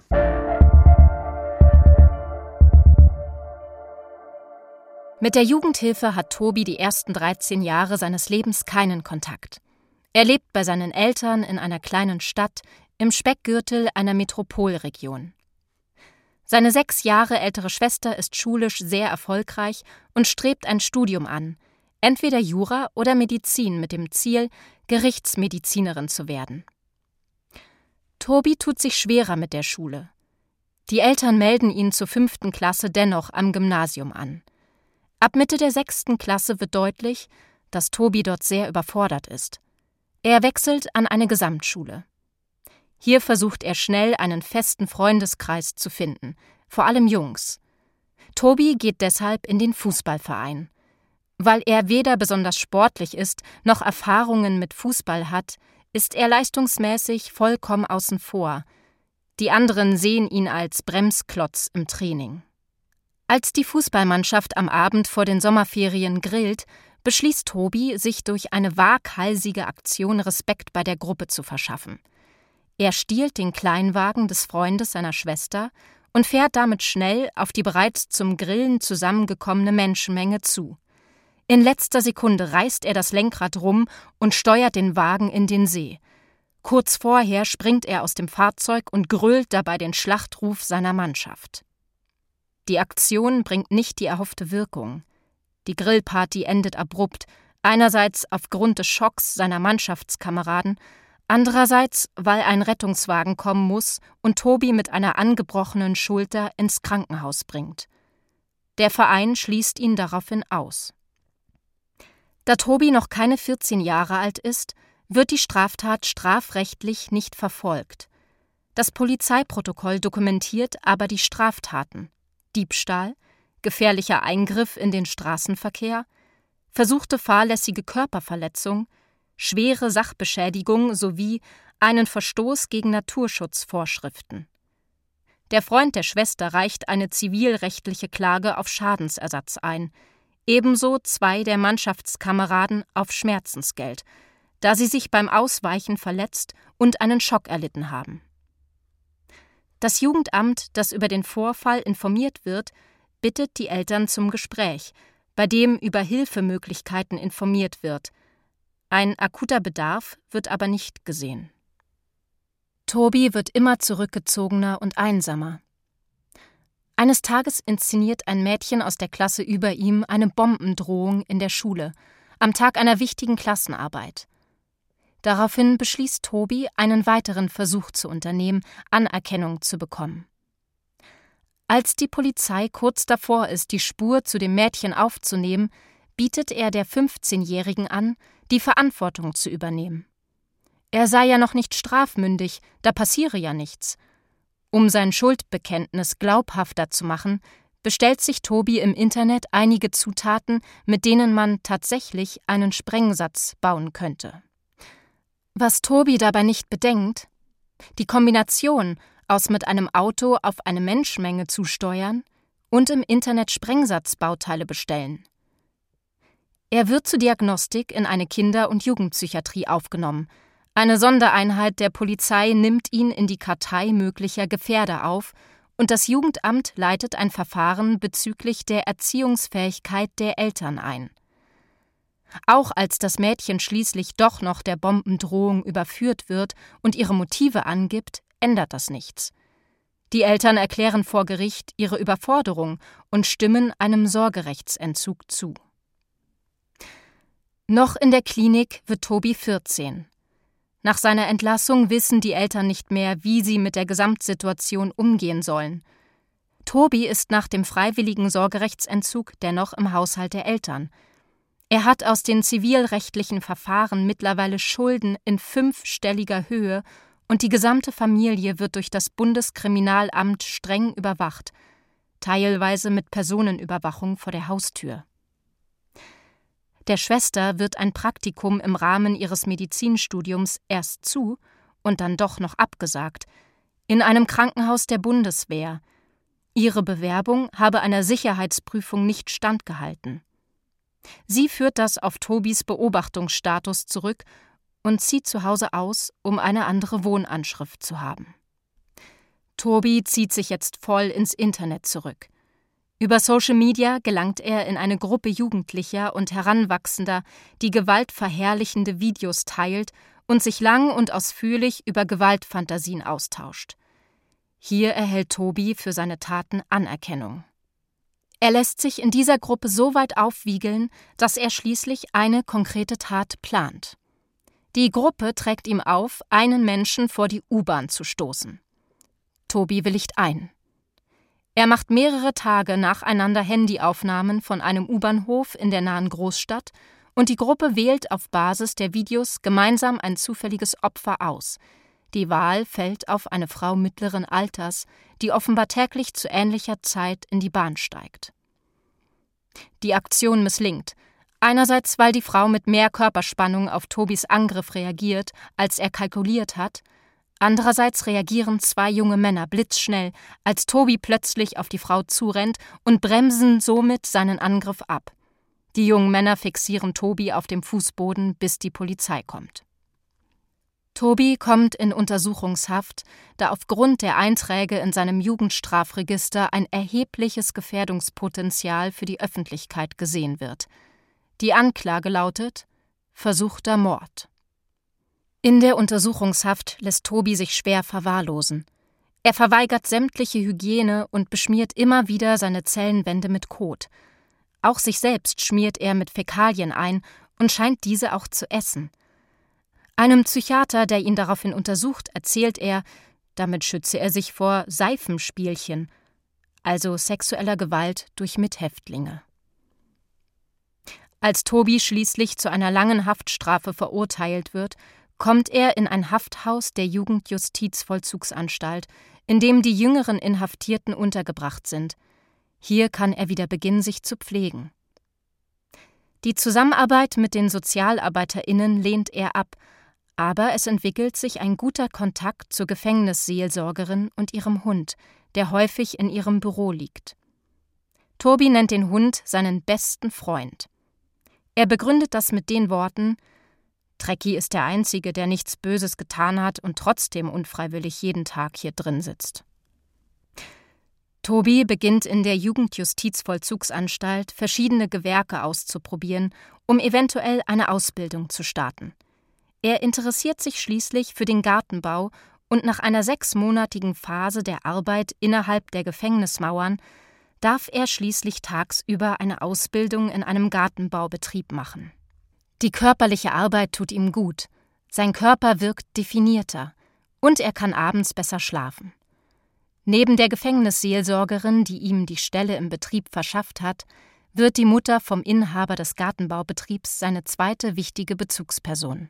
S2: Mit der Jugendhilfe hat Tobi die ersten 13 Jahre seines Lebens keinen Kontakt. Er lebt bei seinen Eltern in einer kleinen Stadt im Speckgürtel einer Metropolregion. Seine 6 Jahre ältere Schwester ist schulisch sehr erfolgreich und strebt ein Studium an, entweder Jura oder Medizin mit dem Ziel, Gerichtsmedizinerin zu werden. Tobi tut sich schwerer mit der Schule. Die Eltern melden ihn zur 5. Klasse dennoch am Gymnasium an. Ab Mitte der 6. Klasse wird deutlich, dass Tobi dort sehr überfordert ist. Er wechselt an eine Gesamtschule. Hier versucht er schnell, einen festen Freundeskreis zu finden, vor allem Jungs. Tobi geht deshalb in den Fußballverein. Weil er weder besonders sportlich ist, noch Erfahrungen mit Fußball hat, ist er leistungsmäßig vollkommen außen vor. Die anderen sehen ihn als Bremsklotz im Training. Als die Fußballmannschaft am Abend vor den Sommerferien grillt, beschließt Tobi, sich durch eine waghalsige Aktion Respekt bei der Gruppe zu verschaffen. Er stiehlt den Kleinwagen des Freundes seiner Schwester und fährt damit schnell auf die bereits zum Grillen zusammengekommene Menschenmenge zu. In letzter Sekunde reißt er das Lenkrad rum und steuert den Wagen in den See. Kurz vorher springt er aus dem Fahrzeug und grölt dabei den Schlachtruf seiner Mannschaft. Die Aktion bringt nicht die erhoffte Wirkung. Die Grillparty endet abrupt, einerseits aufgrund des Schocks seiner Mannschaftskameraden, andererseits, weil ein Rettungswagen kommen muss und Tobi mit einer angebrochenen Schulter ins Krankenhaus bringt. Der Verein schließt ihn daraufhin aus. Da Tobi noch keine 14 Jahre alt ist, wird die Straftat strafrechtlich nicht verfolgt. Das Polizeiprotokoll dokumentiert aber die Straftaten: Diebstahl, gefährlicher Eingriff in den Straßenverkehr, versuchte fahrlässige Körperverletzung, schwere Sachbeschädigung sowie einen Verstoß gegen Naturschutzvorschriften. Der Freund der Schwester reicht eine zivilrechtliche Klage auf Schadensersatz ein, ebenso 2 der Mannschaftskameraden auf Schmerzensgeld, da sie sich beim Ausweichen verletzt und einen Schock erlitten haben. Das Jugendamt, das über den Vorfall informiert wird, bittet die Eltern zum Gespräch, bei dem über Hilfemöglichkeiten informiert wird. Ein akuter Bedarf wird aber nicht gesehen. Tobi wird immer zurückgezogener und einsamer. Eines Tages inszeniert ein Mädchen aus der Klasse über ihm eine Bombendrohung in der Schule, am Tag einer wichtigen Klassenarbeit. Daraufhin beschließt Tobi, einen weiteren Versuch zu unternehmen, Anerkennung zu bekommen. Als die Polizei kurz davor ist, die Spur zu dem Mädchen aufzunehmen, bietet er der 15-Jährigen an, die Verantwortung zu übernehmen. Er sei ja noch nicht strafmündig, da passiere ja nichts. Um sein Schuldbekenntnis glaubhafter zu machen, bestellt sich Tobi im Internet einige Zutaten, mit denen man tatsächlich einen Sprengsatz bauen könnte. Was Tobi dabei nicht bedenkt: die Kombination aus mit einem Auto auf eine Menschenmenge zusteuern und im Internet Sprengsatzbauteile bestellen. Er wird zur Diagnostik in eine Kinder- und Jugendpsychiatrie aufgenommen. Eine Sondereinheit der Polizei nimmt ihn in die Kartei möglicher Gefährder auf und das Jugendamt leitet ein Verfahren bezüglich der Erziehungsfähigkeit der Eltern ein. Auch als das Mädchen schließlich doch noch der Bombendrohung überführt wird und ihre Motive angibt, ändert das nichts. Die Eltern erklären vor Gericht ihre Überforderung und stimmen einem Sorgerechtsentzug zu. Noch in der Klinik wird Tobi 14. Nach seiner Entlassung wissen die Eltern nicht mehr, wie sie mit der Gesamtsituation umgehen sollen. Tobi ist nach dem freiwilligen Sorgerechtsentzug dennoch im Haushalt der Eltern. Er hat aus den zivilrechtlichen Verfahren mittlerweile Schulden in 5-stelliger Höhe und die gesamte Familie wird durch das Bundeskriminalamt streng überwacht, teilweise mit Personenüberwachung vor der Haustür. Der Schwester wird ein Praktikum im Rahmen ihres Medizinstudiums erst zu und dann doch noch abgesagt, in einem Krankenhaus der Bundeswehr. Ihre Bewerbung habe einer Sicherheitsprüfung nicht standgehalten. Sie führt das auf Tobis Beobachtungsstatus zurück und zieht zu Hause aus, um eine andere Wohnanschrift zu haben. Tobi zieht sich jetzt voll ins Internet zurück. Über Social Media gelangt er in eine Gruppe Jugendlicher und Heranwachsender, die gewaltverherrlichende Videos teilt und sich lang und ausführlich über Gewaltfantasien austauscht. Hier erhält Tobi für seine Taten Anerkennung. Er lässt sich in dieser Gruppe so weit aufwiegeln, dass er schließlich eine konkrete Tat plant. Die Gruppe trägt ihm auf, einen Menschen vor die U-Bahn zu stoßen. Tobi willigt ein. Er macht mehrere Tage nacheinander Handyaufnahmen von einem U-Bahnhof in der nahen Großstadt und die Gruppe wählt auf Basis der Videos gemeinsam ein zufälliges Opfer aus. Die Wahl fällt auf eine Frau mittleren Alters, die offenbar täglich zu ähnlicher Zeit in die Bahn steigt. Die Aktion misslingt. Einerseits, weil die Frau mit mehr Körperspannung auf Tobis Angriff reagiert, als er kalkuliert hat. Andererseits reagieren zwei junge Männer blitzschnell, als Tobi plötzlich auf die Frau zurennt und bremsen somit seinen Angriff ab. Die jungen Männer fixieren Tobi auf dem Fußboden, bis die Polizei kommt. Tobi kommt in Untersuchungshaft, da aufgrund der Einträge in seinem Jugendstrafregister ein erhebliches Gefährdungspotenzial für die Öffentlichkeit gesehen wird. Die Anklage lautet versuchter Mord. In der Untersuchungshaft lässt Tobi sich schwer verwahrlosen. Er verweigert sämtliche Hygiene und beschmiert immer wieder seine Zellenwände mit Kot. Auch sich selbst schmiert er mit Fäkalien ein und scheint diese auch zu essen. Einem Psychiater, der ihn daraufhin untersucht, erzählt er, damit schütze er sich vor Seifenspielchen, also sexueller Gewalt durch Mithäftlinge. Als Tobi schließlich zu einer langen Haftstrafe verurteilt wird, kommt er in ein Hafthaus der Jugendjustizvollzugsanstalt, in dem die jüngeren Inhaftierten untergebracht sind. Hier kann er wieder beginnen, sich zu pflegen. Die Zusammenarbeit mit den SozialarbeiterInnen lehnt er ab, aber es entwickelt sich ein guter Kontakt zur Gefängnisseelsorgerin und ihrem Hund, der häufig in ihrem Büro liegt. Tobi nennt den Hund seinen besten Freund. Er begründet das mit den Worten: Trecki ist der Einzige, der nichts Böses getan hat und trotzdem unfreiwillig jeden Tag hier drin sitzt. Tobi beginnt in der Jugendjustizvollzugsanstalt verschiedene Gewerke auszuprobieren, um eventuell eine Ausbildung zu starten. Er interessiert sich schließlich für den Gartenbau und nach einer 6-monatigen Phase der Arbeit innerhalb der Gefängnismauern darf er schließlich tagsüber eine Ausbildung in einem Gartenbaubetrieb machen. Die körperliche Arbeit tut ihm gut, sein Körper wirkt definierter und er kann abends besser schlafen. Neben der Gefängnisseelsorgerin, die ihm die Stelle im Betrieb verschafft hat, wird die Mutter vom Inhaber des Gartenbaubetriebs seine zweite wichtige Bezugsperson.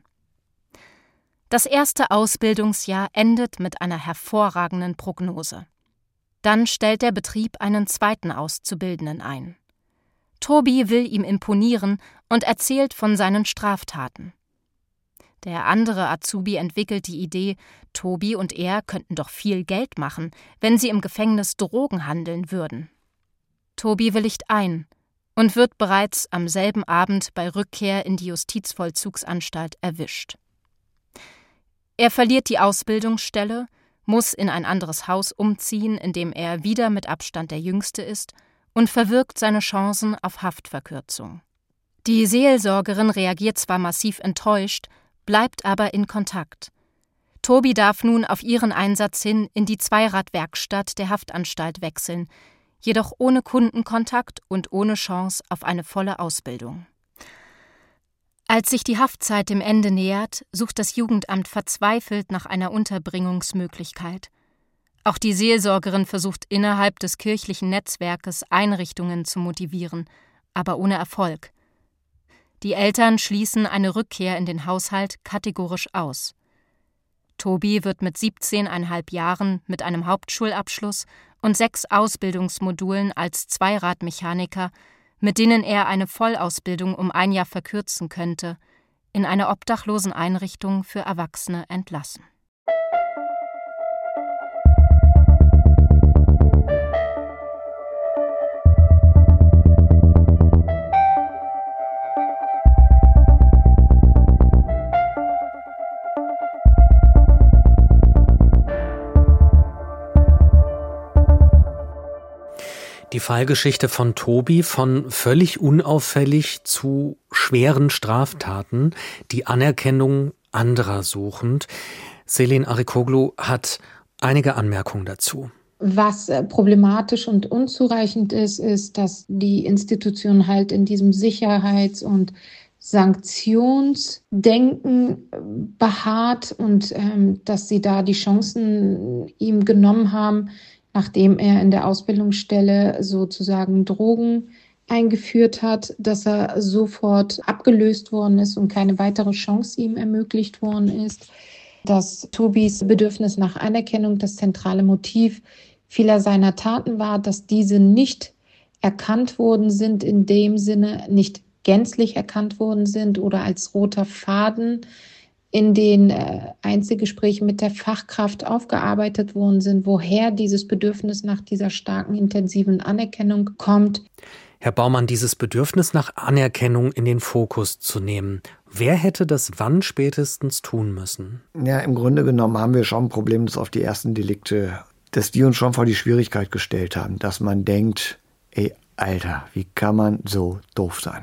S2: Das erste Ausbildungsjahr endet mit einer hervorragenden Prognose. Dann stellt der Betrieb einen zweiten Auszubildenden ein. Tobi will ihm imponieren und erzählt von seinen Straftaten. Der andere Azubi entwickelt die Idee, Tobi und er könnten doch viel Geld machen, wenn sie im Gefängnis Drogen handeln würden. Tobi willigt ein und wird bereits am selben Abend bei Rückkehr in die Justizvollzugsanstalt erwischt. Er verliert die Ausbildungsstelle, muss in ein anderes Haus umziehen, in dem er wieder mit Abstand der Jüngste ist, und verwirkt seine Chancen auf Haftverkürzung. Die Seelsorgerin reagiert zwar massiv enttäuscht, bleibt aber in Kontakt. Tobi darf nun auf ihren Einsatz hin in die Zweiradwerkstatt der Haftanstalt wechseln, jedoch ohne Kundenkontakt und ohne Chance auf eine volle Ausbildung. Als sich die Haftzeit dem Ende nähert, sucht das Jugendamt verzweifelt nach einer Unterbringungsmöglichkeit. Auch die Seelsorgerin versucht innerhalb des kirchlichen Netzwerkes Einrichtungen zu motivieren, aber ohne Erfolg. Die Eltern schließen eine Rückkehr in den Haushalt kategorisch aus. Tobi wird mit 17,5 Jahren mit einem Hauptschulabschluss und 6 Ausbildungsmodulen als Zweiradmechaniker, mit denen er eine Vollausbildung um 1 Jahr verkürzen könnte, in eine Obdachloseneinrichtung für Erwachsene entlassen.
S1: Die Fallgeschichte von Tobi, von völlig unauffällig zu schweren Straftaten, die Anerkennung anderer suchend. Selin Arikoglu hat einige Anmerkungen dazu.
S4: Was problematisch und unzureichend ist, ist, dass die Institution halt in diesem Sicherheits- und Sanktionsdenken beharrt und dass sie da die Chancen ihm genommen haben, nachdem er in der Ausbildungsstelle sozusagen Drogen eingeführt hat, dass er sofort abgelöst worden ist und keine weitere Chance ihm ermöglicht worden ist, dass Tobis Bedürfnis nach Anerkennung das zentrale Motiv vieler seiner Taten war, dass diese nicht erkannt worden sind, in dem Sinne nicht gänzlich erkannt worden sind oder als roter Faden in den Einzelgesprächen mit der Fachkraft aufgearbeitet worden sind, woher dieses Bedürfnis nach dieser starken, intensiven Anerkennung kommt.
S1: Herr Baumann, dieses Bedürfnis nach Anerkennung in den Fokus zu nehmen, wer hätte das wann spätestens tun müssen?
S3: Ja, im Grunde genommen haben wir schon ein Problem, dass auf die ersten Delikte, dass die uns schon vor die Schwierigkeit gestellt haben, dass man denkt, ey, Alter, wie kann man so doof sein?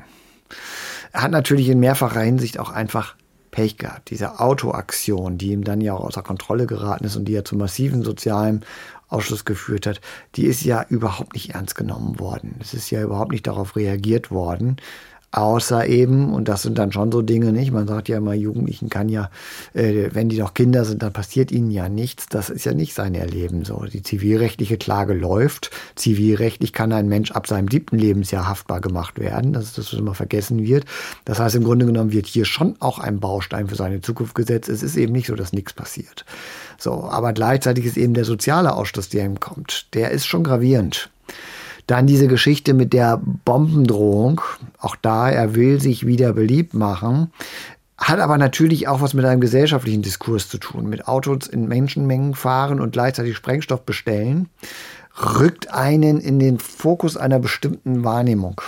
S3: Er hat natürlich in mehrfacher Hinsicht auch einfach Pech gehabt. Diese Autoaktion, die ihm dann ja auch außer Kontrolle geraten ist und die ja zu massiven sozialen Ausschluss geführt hat, die ist ja überhaupt nicht ernst genommen worden. Es ist ja überhaupt nicht darauf reagiert worden. Außer eben, und das sind dann schon so Dinge, nicht? Man sagt ja immer, Jugendlichen kann ja, wenn die noch Kinder sind, dann passiert ihnen ja nichts. Das ist ja nicht sein Erleben so. Die zivilrechtliche Klage läuft. Zivilrechtlich kann ein Mensch ab seinem 7. Lebensjahr haftbar gemacht werden. Das ist das, was immer vergessen wird. Das heißt, im Grunde genommen wird hier schon auch ein Baustein für seine Zukunft gesetzt. Es ist eben nicht so, dass nichts passiert. So, aber gleichzeitig ist eben der soziale Ausschluss, der ihm kommt, der ist schon gravierend. Dann diese Geschichte mit der Bombendrohung. Auch da, er will sich wieder beliebt machen. Hat aber natürlich auch was mit einem gesellschaftlichen Diskurs zu tun. Mit Autos in Menschenmengen fahren und gleichzeitig Sprengstoff bestellen, rückt einen in den Fokus einer bestimmten Wahrnehmung.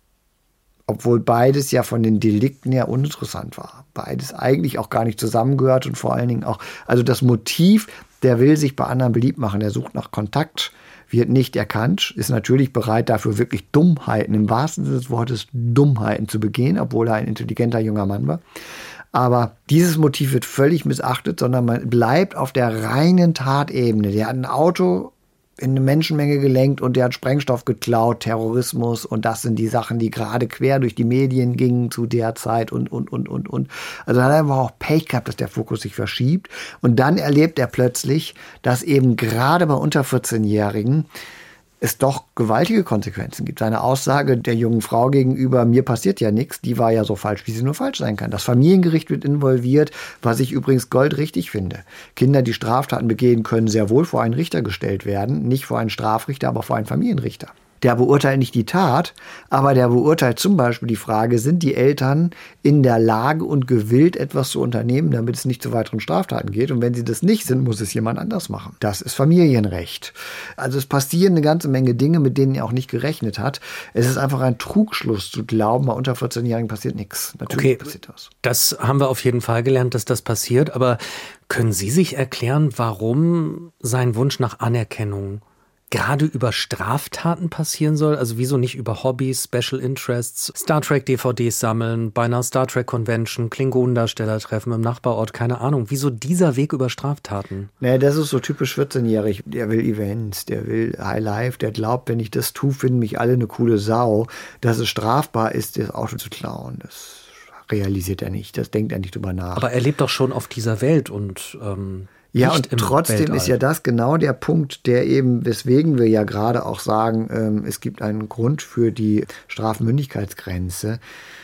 S3: Obwohl beides ja von den Delikten ja uninteressant war. Beides eigentlich auch gar nicht zusammengehört und vor allen Dingen auch, also das Motiv, der will sich bei anderen beliebt machen, der sucht nach Kontakt, wird nicht erkannt, ist natürlich bereit, dafür wirklich Dummheiten, im wahrsten Sinne des Wortes Dummheiten zu begehen, obwohl er ein intelligenter junger Mann war. Aber dieses Motiv wird völlig missachtet, sondern man bleibt auf der reinen Tatebene. Der hat ein Auto in eine Menschenmenge gelenkt und der hat Sprengstoff geklaut, Terrorismus, und das sind die Sachen, die gerade quer durch die Medien gingen zu der Zeit und. Also da hat er einfach auch Pech gehabt, dass der Fokus sich verschiebt, und dann erlebt er plötzlich, dass eben gerade bei unter 14-Jährigen es doch gewaltige Konsequenzen gibt. Seine Aussage der jungen Frau gegenüber, mir passiert ja nichts, die war ja so falsch, wie sie nur falsch sein kann. Das Familiengericht wird involviert, was ich übrigens goldrichtig finde. Kinder, die Straftaten begehen, können sehr wohl vor einen Richter gestellt werden. Nicht vor einen Strafrichter, aber vor einen Familienrichter. Der beurteilt nicht die Tat, aber der beurteilt zum Beispiel die Frage, sind die Eltern in der Lage und gewillt, etwas zu unternehmen, damit es nicht zu weiteren Straftaten geht. Und wenn sie das nicht sind, muss es jemand anders machen. Das ist Familienrecht. Also es passieren eine ganze Menge Dinge, mit denen er auch nicht gerechnet hat. Es ist einfach ein Trugschluss zu glauben, bei unter 14-Jährigen passiert nichts. Natürlich passiert das.
S1: Das haben wir auf jeden Fall gelernt, dass das passiert. Aber können Sie sich erklären, warum sein Wunsch nach Anerkennung gerade über Straftaten passieren soll? Also wieso nicht über Hobbys, Special Interests, Star Trek DVDs sammeln, bei einer Star Trek Convention, Klingonendarsteller treffen im Nachbarort, keine Ahnung. Wieso dieser Weg über Straftaten?
S3: Naja, das ist so typisch 14-jährig. Der will Events, der will High Life, der glaubt, wenn ich das tue, finden mich alle eine coole Sau. Dass es strafbar ist, das Auto zu klauen, das realisiert er nicht, das denkt er nicht drüber nach.
S1: Aber er lebt doch schon auf dieser Welt und
S3: ja, und trotzdem Weltall. Ist ja das genau der Punkt, der eben, weswegen wir ja gerade auch sagen, es gibt einen Grund für die Strafmündigkeitsgrenze.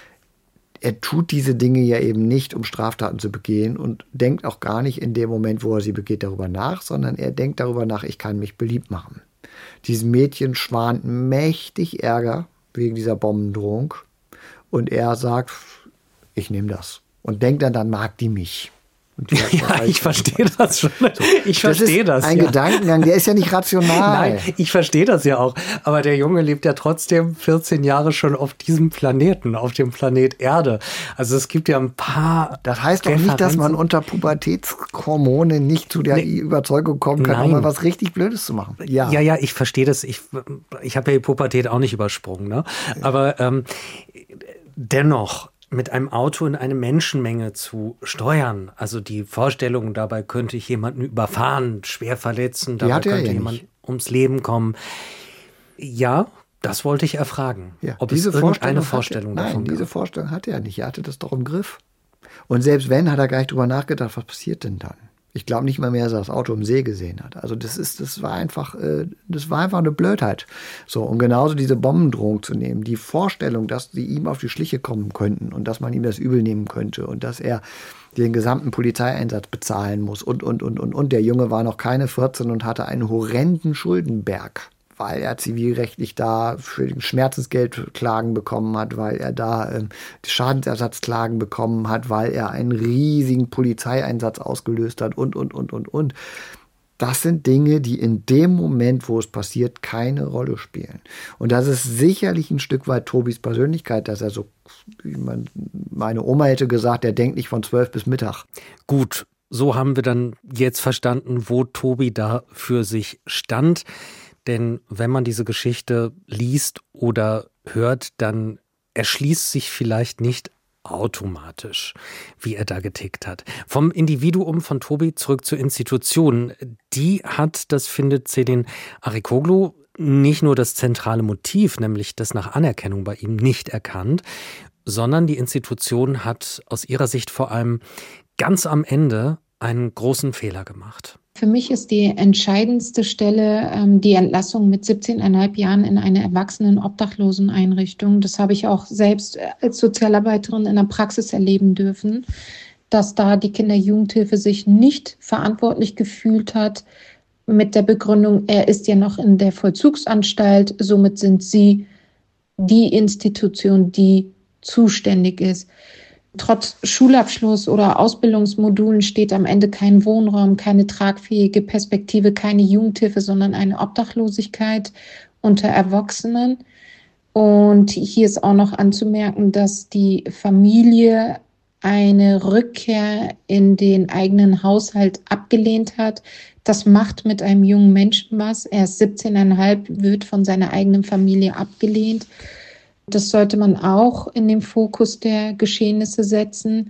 S3: Er tut diese Dinge ja eben nicht, um Straftaten zu begehen, und denkt auch gar nicht in dem Moment, wo er sie begeht, darüber nach, sondern er denkt darüber nach, ich kann mich beliebt machen. Diesem Mädchen schwant mächtig Ärger wegen dieser Bombendrohung, und er sagt, ich nehme das. Und denkt dann mag die mich.
S1: Ja, ich verstehe das schon. Ich verstehe das.
S3: Ein Gedankengang, der ist ja nicht rational.
S1: Nein, ich verstehe das ja auch. Aber der Junge lebt ja trotzdem 14 Jahre schon auf diesem Planeten, auf dem Planet Erde. Also es gibt ja ein paar.
S3: Das heißt doch nicht, dass man unter Pubertätshormone nicht zu der Überzeugung kommen kann, auch mal was richtig Blödes zu machen.
S1: Ja, ich verstehe das. Ich habe ja die Pubertät auch nicht übersprungen, ne? Aber dennoch, mit einem Auto in eine Menschenmenge zu steuern. Also die Vorstellung, dabei könnte ich jemanden überfahren, schwer verletzen, dabei könnte jemand ums Leben kommen. Ja, das wollte ich erfragen.
S3: Ja,
S1: ob es irgendeine Vorstellung davon
S3: gab. Nein, diese Vorstellung hatte er nicht. Er hatte das doch im Griff. Und selbst wenn, hat er gar nicht drüber nachgedacht, was passiert denn dann? Ich glaube nicht mal mehr, dass er das Auto im See gesehen hat. Also das war einfach eine Blödheit. So, und genauso diese Bombendrohung zu nehmen, die Vorstellung, dass sie ihm auf die Schliche kommen könnten und dass man ihm das übel nehmen könnte und dass er den gesamten Polizeieinsatz bezahlen muss und. Der Junge war noch keine 14 und hatte einen horrenden Schuldenberg. weil er zivilrechtlich da für den Schmerzensgeld Klagen bekommen hat, weil er da Schadensersatzklagen bekommen hat, weil er einen riesigen Polizeieinsatz ausgelöst hat und. Das sind Dinge, die in dem Moment, wo es passiert, keine Rolle spielen. Und das ist sicherlich ein Stück weit Tobis Persönlichkeit, dass er so, meine Oma hätte gesagt, er denkt nicht von 12 bis Mittag.
S1: Gut, so haben wir dann jetzt verstanden, wo Tobi da für sich stand. Denn wenn man diese Geschichte liest oder hört, dann erschließt sich vielleicht nicht automatisch, wie er da getickt hat. Vom Individuum von Tobi zurück zur Institution. Die hat, das findet Selin Arikoglu, nicht nur das zentrale Motiv, nämlich das nach Anerkennung bei ihm, nicht erkannt, sondern die Institution hat aus ihrer Sicht vor allem ganz am Ende einen großen Fehler gemacht.
S4: Für mich ist die entscheidendste Stelle die Entlassung mit 17,5 Jahren in eine Erwachsenen-Obdachloseneinrichtung. Das habe ich auch selbst als Sozialarbeiterin in der Praxis erleben dürfen, dass da die Kinder-Jugendhilfe sich nicht verantwortlich gefühlt hat mit der Begründung, er ist ja noch in der Vollzugsanstalt, somit sind sie die Institution, die zuständig ist. Trotz Schulabschluss oder Ausbildungsmodulen steht am Ende kein Wohnraum, keine tragfähige Perspektive, keine Jugendhilfe, sondern eine Obdachlosigkeit unter Erwachsenen. Und hier ist auch noch anzumerken, dass die Familie eine Rückkehr in den eigenen Haushalt abgelehnt hat. Das macht mit einem jungen Menschen was. Er ist 17,5, wird von seiner eigenen Familie abgelehnt. Das sollte man auch in den Fokus der Geschehnisse setzen.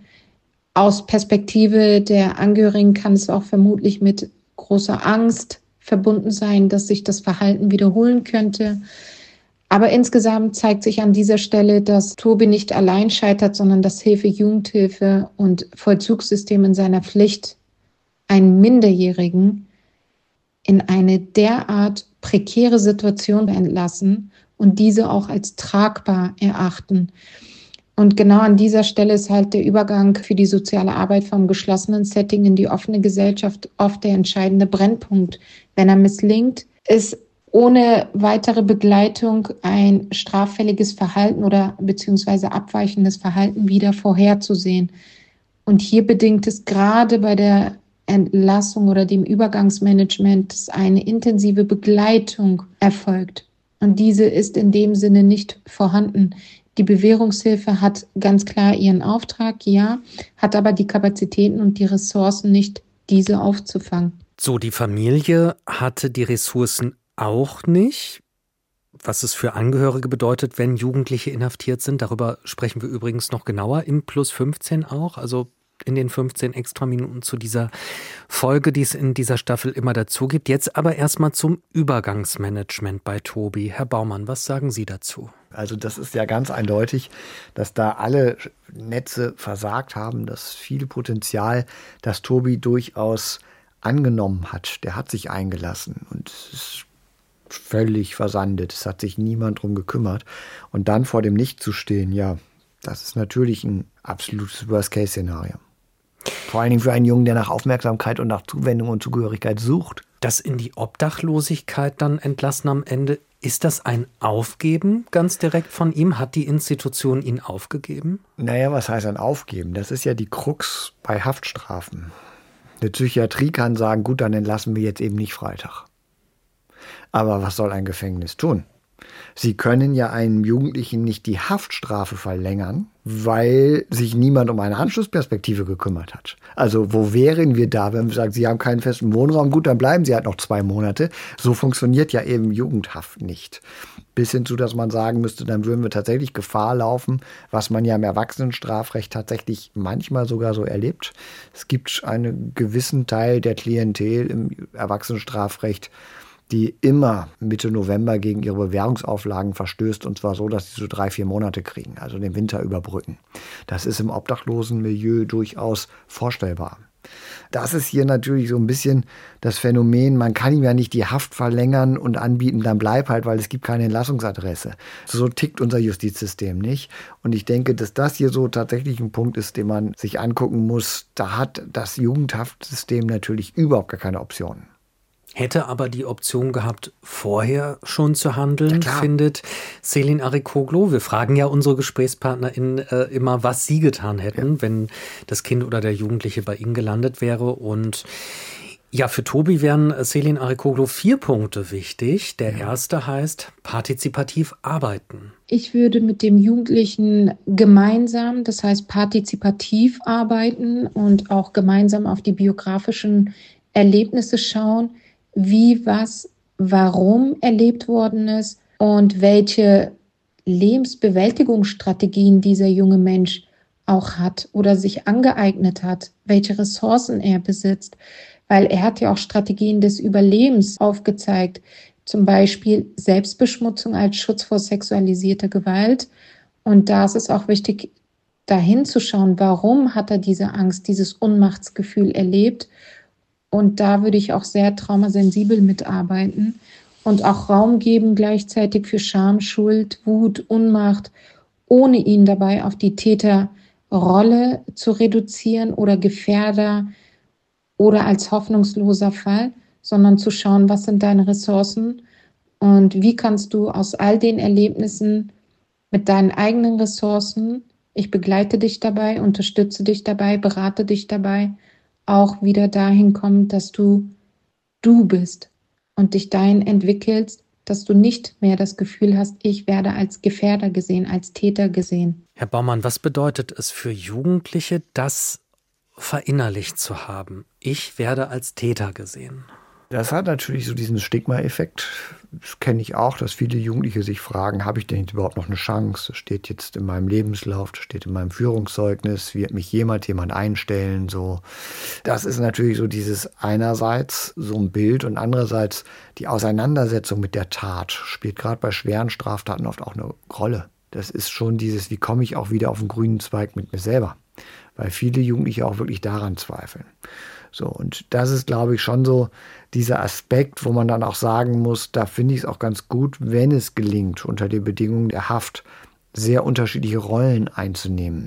S4: Aus Perspektive der Angehörigen kann es auch vermutlich mit großer Angst verbunden sein, dass sich das Verhalten wiederholen könnte. Aber insgesamt zeigt sich an dieser Stelle, dass Tobi nicht allein scheitert, sondern dass Hilfe, Jugendhilfe und Vollzugssystem in seiner Pflicht, einen Minderjährigen in eine derart prekäre Situation entlassen und diese auch als tragbar erachten. Und genau an dieser Stelle ist halt der Übergang für die soziale Arbeit vom geschlossenen Setting in die offene Gesellschaft oft der entscheidende Brennpunkt. Wenn er misslingt, ist ohne weitere Begleitung ein straffälliges Verhalten oder beziehungsweise abweichendes Verhalten wieder vorherzusehen. Und hier bedingt es gerade bei der Entlassung oder dem Übergangsmanagement, dass eine intensive Begleitung erfolgt. Und diese ist in dem Sinne nicht vorhanden. Die Bewährungshilfe hat ganz klar ihren Auftrag, ja, hat aber die Kapazitäten und die Ressourcen nicht, diese aufzufangen.
S1: So, die Familie hatte die Ressourcen auch nicht. Was es für Angehörige bedeutet, wenn Jugendliche inhaftiert sind, darüber sprechen wir übrigens noch genauer im Plus 15 auch, also in den 15 Extraminuten zu dieser Folge, die es in dieser Staffel immer dazu gibt. Jetzt aber erstmal zum Übergangsmanagement bei Tobi. Herr Baumann, was sagen Sie dazu?
S3: Also das ist ja ganz eindeutig, dass da alle Netze versagt haben, das viele Potenzial, das Tobi durchaus angenommen hat. Der hat sich eingelassen und es ist völlig versandet. Es hat sich niemand drum gekümmert. Und dann vor dem Nicht zu stehen, ja, das ist natürlich ein absolutes Worst-Case-Szenario. Vor allen Dingen für einen Jungen, der nach Aufmerksamkeit und nach Zuwendung und Zugehörigkeit sucht.
S1: Das in die Obdachlosigkeit dann entlassen am Ende, ist das ein Aufgeben ganz direkt von ihm? Hat die Institution ihn aufgegeben?
S3: Naja, was heißt ein Aufgeben? Das ist ja die Krux bei Haftstrafen. Eine Psychiatrie kann sagen, gut, dann entlassen wir jetzt eben nicht Freitag. Aber was soll ein Gefängnis tun? Sie können ja einem Jugendlichen nicht die Haftstrafe verlängern, weil sich niemand um eine Anschlussperspektive gekümmert hat. Also wo wären wir da, wenn wir sagen, Sie haben keinen festen Wohnraum, gut, dann bleiben Sie halt noch 2 Monate. So funktioniert ja eben Jugendhaft nicht. Bis hin zu, dass man sagen müsste, dann würden wir tatsächlich Gefahr laufen, was man ja im Erwachsenenstrafrecht tatsächlich manchmal sogar so erlebt. Es gibt einen gewissen Teil der Klientel im Erwachsenenstrafrecht, die immer Mitte November gegen ihre Bewährungsauflagen verstößt, und zwar so, dass sie so 3-4 Monate kriegen, also den Winter überbrücken. Das ist im Obdachlosenmilieu durchaus vorstellbar. Das ist hier natürlich so ein bisschen das Phänomen, man kann ihm ja nicht die Haft verlängern und anbieten, dann bleib halt, weil es gibt keine Entlassungsadresse. So tickt unser Justizsystem nicht. Und ich denke, dass das hier so tatsächlich ein Punkt ist, den man sich angucken muss. Da hat das Jugendhaftsystem natürlich überhaupt gar keine Optionen.
S1: hätte aber die Option gehabt, vorher schon zu handeln, findet Selin Arikoglu. Wir fragen ja unsere GesprächspartnerInnen immer, was sie getan hätten, wenn das Kind oder der Jugendliche bei ihnen gelandet wäre. Und ja, für Tobi wären Selin Arikoglu 4 Punkte wichtig. Der erste heißt partizipativ arbeiten.
S4: Ich würde mit dem Jugendlichen gemeinsam, das heißt partizipativ arbeiten und auch gemeinsam auf die biografischen Erlebnisse schauen, wie, was, warum erlebt worden ist und welche Lebensbewältigungsstrategien dieser junge Mensch auch hat oder sich angeeignet hat, welche Ressourcen er besitzt. Weil er hat ja auch Strategien des Überlebens aufgezeigt, zum Beispiel Selbstbeschmutzung als Schutz vor sexualisierter Gewalt. Und da ist es auch wichtig, dahin zu schauen, warum hat er diese Angst, dieses Ohnmachtsgefühl erlebt. Und da würde ich auch sehr traumasensibel mitarbeiten und auch Raum geben gleichzeitig für Scham, Schuld, Wut, Ohnmacht, ohne ihn dabei auf die Täterrolle zu reduzieren oder Gefährder oder als hoffnungsloser Fall, sondern zu schauen, was sind deine Ressourcen und wie kannst du aus all den Erlebnissen mit deinen eigenen Ressourcen, ich begleite dich dabei, unterstütze dich dabei, berate dich dabei, auch wieder dahin kommen, dass du bist und dich dahin entwickelst, dass du nicht mehr das Gefühl hast, ich werde als Gefährder gesehen, als Täter gesehen.
S1: Herr Baumann, was bedeutet es für Jugendliche, das verinnerlicht zu haben? Ich werde als Täter gesehen.
S3: Das hat natürlich so diesen Stigma-Effekt. Das kenne ich auch, dass viele Jugendliche sich fragen, habe ich denn jetzt überhaupt noch eine Chance? Das steht jetzt in meinem Lebenslauf, das steht in meinem Führungszeugnis, wird mich jemand einstellen? So. Das ist natürlich so dieses einerseits so ein Bild und andererseits die Auseinandersetzung mit der Tat spielt gerade bei schweren Straftaten oft auch eine Rolle. Das ist schon dieses, wie komme ich auch wieder auf den grünen Zweig mit mir selber? Weil viele Jugendliche auch wirklich daran zweifeln. So, und das ist, glaube ich, schon so dieser Aspekt, wo man dann auch sagen muss, da finde ich es auch ganz gut, wenn es gelingt, unter den Bedingungen der Haft sehr unterschiedliche Rollen einzunehmen.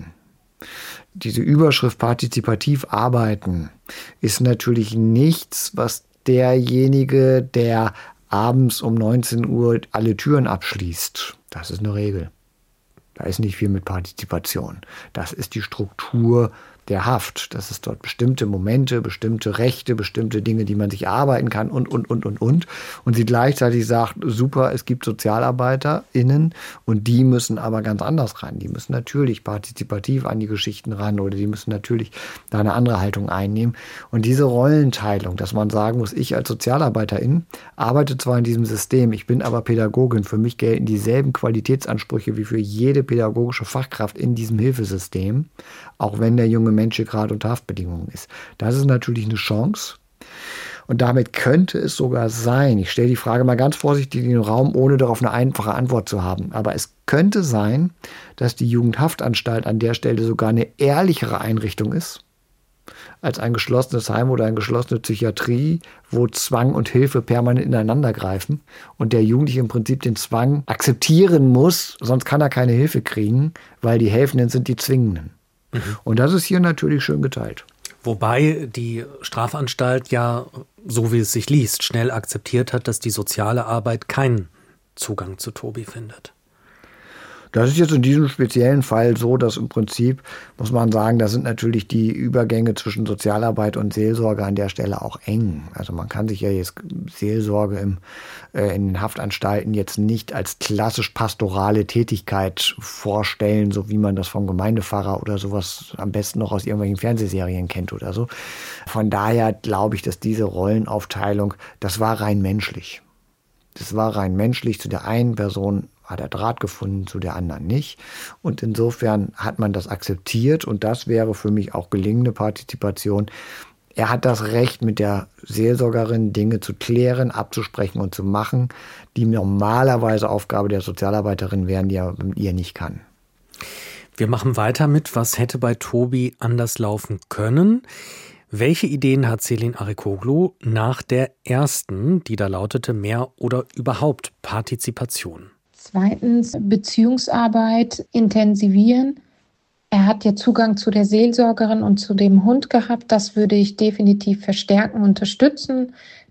S3: Diese Überschrift partizipativ arbeiten ist natürlich nichts, was derjenige, der abends um 19 Uhr alle Türen abschließt. Das ist eine Regel. Da ist nicht viel mit Partizipation. Das ist die Struktur der Haft. Das ist dort bestimmte Momente, bestimmte Rechte, bestimmte Dinge, die man sich erarbeiten kann und. Und sie gleichzeitig sagt, super, es gibt SozialarbeiterInnen und die müssen aber ganz anders ran. Die müssen natürlich partizipativ an die Geschichten ran oder die müssen natürlich da eine andere Haltung einnehmen. Und diese Rollenteilung, dass man sagen muss, ich als SozialarbeiterIn arbeite zwar in diesem System, ich bin aber Pädagogin. Für mich gelten dieselben Qualitätsansprüche wie für jede pädagogische Fachkraft in diesem Hilfesystem, auch wenn der junge Mensch hier gerade unter Haftbedingungen ist. Das ist natürlich eine Chance. Und damit könnte es sogar sein, ich stelle die Frage mal ganz vorsichtig in den Raum, ohne darauf eine einfache Antwort zu haben, aber es könnte sein, dass die Jugendhaftanstalt an der Stelle sogar eine ehrlichere Einrichtung ist, als ein geschlossenes Heim oder eine geschlossene Psychiatrie, wo Zwang und Hilfe permanent ineinander greifen und der Jugendliche im Prinzip den Zwang akzeptieren muss, sonst kann er keine Hilfe kriegen, weil die Helfenden sind die Zwingenden. Und das ist hier natürlich schön geteilt.
S1: Wobei die Strafanstalt ja, so wie es sich liest, schnell akzeptiert hat, dass die soziale Arbeit keinen Zugang zu Tobi findet.
S3: Das ist jetzt in diesem speziellen Fall so, dass im Prinzip, muss man sagen, da sind natürlich die Übergänge zwischen Sozialarbeit und Seelsorge an der Stelle auch eng. Also man kann sich ja jetzt Seelsorge in den Haftanstalten jetzt nicht als klassisch pastorale Tätigkeit vorstellen, so wie man das vom Gemeindepfarrer oder sowas am besten noch aus irgendwelchen Fernsehserien kennt oder so. Von daher glaube ich, dass diese Rollenaufteilung, das war rein menschlich. Das war rein menschlich. Zu der einen Person hat er Draht gefunden, zu der anderen nicht. Und insofern hat man das akzeptiert und das wäre für mich auch gelingende Partizipation. Er hat das Recht, mit der Seelsorgerin Dinge zu klären, abzusprechen und zu machen, die normalerweise Aufgabe der Sozialarbeiterin wären, die er mit ihr nicht kann.
S1: Wir machen weiter mit, was hätte bei Tobi anders laufen können. Welche Ideen hat Selin Arikoglu nach der ersten, die da lautete, mehr oder überhaupt Partizipation?
S4: Zweitens, Beziehungsarbeit intensivieren. Er hat ja Zugang zu der Seelsorgerin und zu dem Hund gehabt. Das würde ich definitiv verstärken, unterstützen.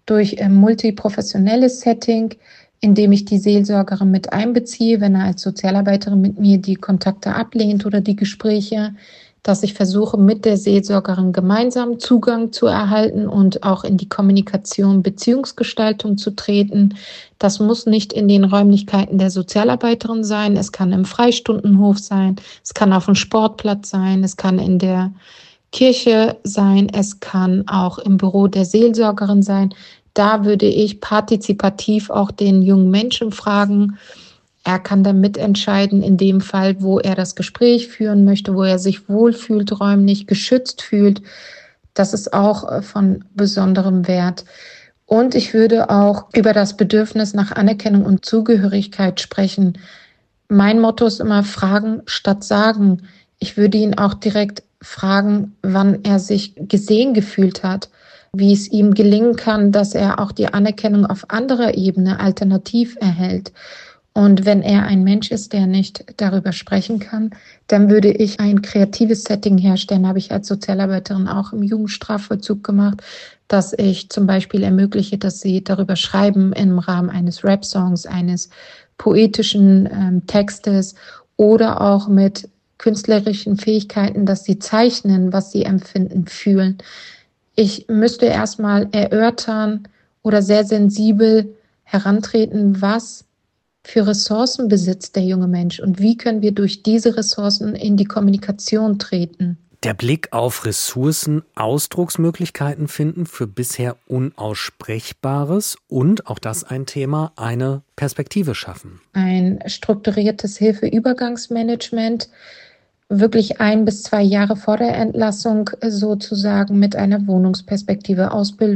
S4: durch ein multiprofessionelles Setting, in dem ich die Seelsorgerin mit einbeziehe, wenn er als Sozialarbeiterin mit mir die Kontakte ablehnt oder die Gespräche, dass ich versuche, mit der Seelsorgerin gemeinsam Zugang zu erhalten und auch in die Kommunikation, Beziehungsgestaltung zu treten. Das muss nicht in den Räumlichkeiten der Sozialarbeiterin sein. Es kann im Freistundenhof sein, es kann auf dem Sportplatz sein, es kann in der Kirche sein, es kann auch im Büro der Seelsorgerin sein. Da würde ich partizipativ auch den jungen Menschen fragen. Er kann dann mitentscheiden in dem Fall, wo er das Gespräch führen möchte, wo er sich wohlfühlt, räumlich geschützt fühlt. Das ist auch von besonderem Wert. Und ich würde auch über das Bedürfnis nach Anerkennung und Zugehörigkeit sprechen. Mein Motto ist immer Fragen statt Sagen. Ich würde ihn auch direkt fragen, wann er sich gesehen gefühlt hat, wie es ihm gelingen kann, dass er auch die Anerkennung auf anderer Ebene alternativ erhält. Und wenn er ein Mensch ist, der nicht darüber sprechen kann, dann würde ich ein kreatives Setting herstellen, habe ich als Sozialarbeiterin auch im Jugendstrafvollzug gemacht, dass ich zum Beispiel ermögliche, dass sie darüber schreiben im Rahmen eines Rap-Songs, eines poetischen Textes oder auch mit künstlerischen Fähigkeiten, dass sie zeichnen, was sie empfinden, fühlen. Ich müsste erstmal erörtern oder sehr sensibel herantreten, was für Ressourcen besitzt der junge Mensch und wie können wir durch diese Ressourcen in die Kommunikation treten.
S1: Der Blick auf Ressourcen, Ausdrucksmöglichkeiten finden für bisher Unaussprechbares und, auch das ein Thema, eine Perspektive schaffen.
S4: Ein strukturiertes Hilfeübergangsmanagement, wirklich 1 bis 2 Jahre vor der Entlassung sozusagen mit einer Wohnungsperspektive,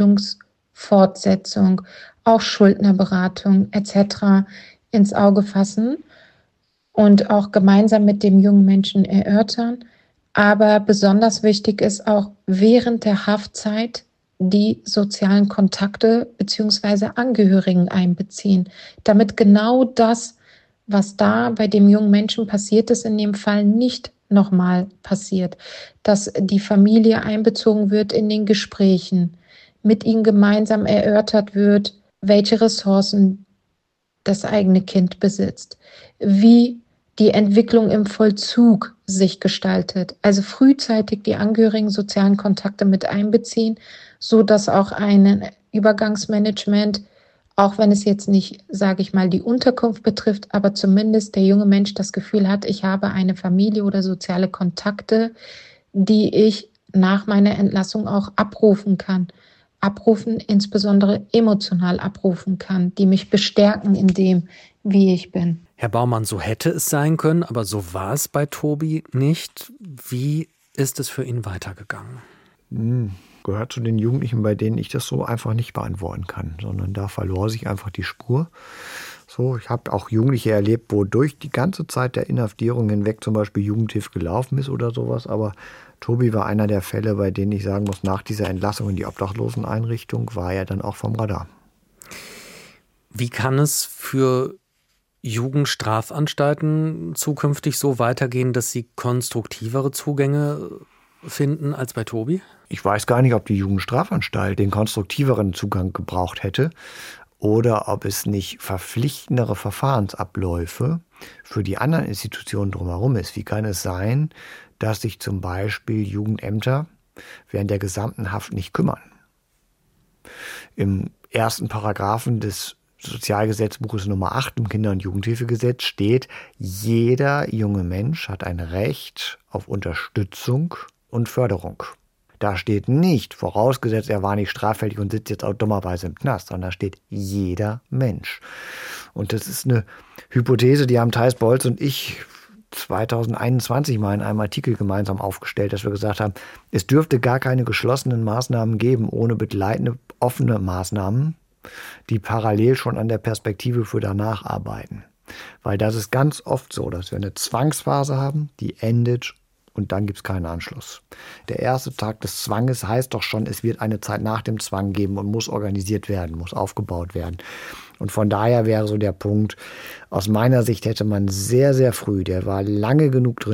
S4: Ausbildungsfortsetzung, auch Schuldnerberatung etc. ins Auge fassen und auch gemeinsam mit dem jungen Menschen erörtern. Aber besonders wichtig ist auch während der Haftzeit die sozialen Kontakte bzw. Angehörigen einbeziehen, damit genau das, was da bei dem jungen Menschen passiert ist, in dem Fall nicht nochmal passiert, dass die Familie einbezogen wird in den Gesprächen, mit ihnen gemeinsam erörtert wird, welche Ressourcen das eigene Kind besitzt, wie die Entwicklung im Vollzug sich gestaltet. Also frühzeitig die Angehörigen sozialen Kontakte mit einbeziehen, so dass auch ein Übergangsmanagement, auch wenn es jetzt nicht, sage ich mal, die Unterkunft betrifft, aber zumindest der junge Mensch das Gefühl hat, ich habe eine Familie oder soziale Kontakte, die ich nach meiner Entlassung auch abrufen kann. Abrufen, insbesondere emotional abrufen kann, die mich bestärken in dem, wie ich bin.
S1: Herr Baumann, so hätte es sein können, aber so war es bei Tobi nicht. Wie ist es für ihn weitergegangen?
S3: Gehört zu den Jugendlichen, bei denen ich das so einfach nicht beantworten kann, sondern da verlor sich einfach die Spur. So, ich habe auch Jugendliche erlebt, wo durch die ganze Zeit der Inhaftierung hinweg zum Beispiel Jugendhilfe gelaufen ist oder sowas, aber Tobi war einer der Fälle, bei denen ich sagen muss, nach dieser Entlassung in die Obdachloseneinrichtung war er dann auch vom Radar.
S1: Wie kann es für Jugendstrafanstalten zukünftig so weitergehen, dass sie konstruktivere Zugänge finden als bei Tobi?
S3: Ich weiß gar nicht, ob die Jugendstrafanstalt den konstruktiveren Zugang gebraucht hätte oder ob es nicht verpflichtendere Verfahrensabläufe für die anderen Institutionen drumherum ist. Wie kann es sein, dass sich zum Beispiel Jugendämter während der gesamten Haft nicht kümmern? Im ersten Paragraphen des Sozialgesetzbuches Nummer 8 im Kinder- und Jugendhilfegesetz steht, jeder junge Mensch hat ein Recht auf Unterstützung und Förderung. Da steht nicht, vorausgesetzt er war nicht straffällig und sitzt jetzt auch dummerweise im Knast, sondern da steht jeder Mensch. Und das ist eine Hypothese, die haben Theis Bolz und ich 2021 mal in einem Artikel gemeinsam aufgestellt, dass wir gesagt haben, es dürfte gar keine geschlossenen Maßnahmen geben, ohne begleitende offene Maßnahmen, die parallel schon an der Perspektive für danach arbeiten. Weil das ist ganz oft so, dass wir eine Zwangsphase haben, die endet und dann gibt es keinen Anschluss. Der erste Tag des Zwanges heißt doch schon, es wird eine Zeit nach dem Zwang geben und muss organisiert werden, muss aufgebaut werden. Und von daher wäre so der Punkt, aus meiner Sicht hätte man sehr, sehr früh, der war lange genug drin,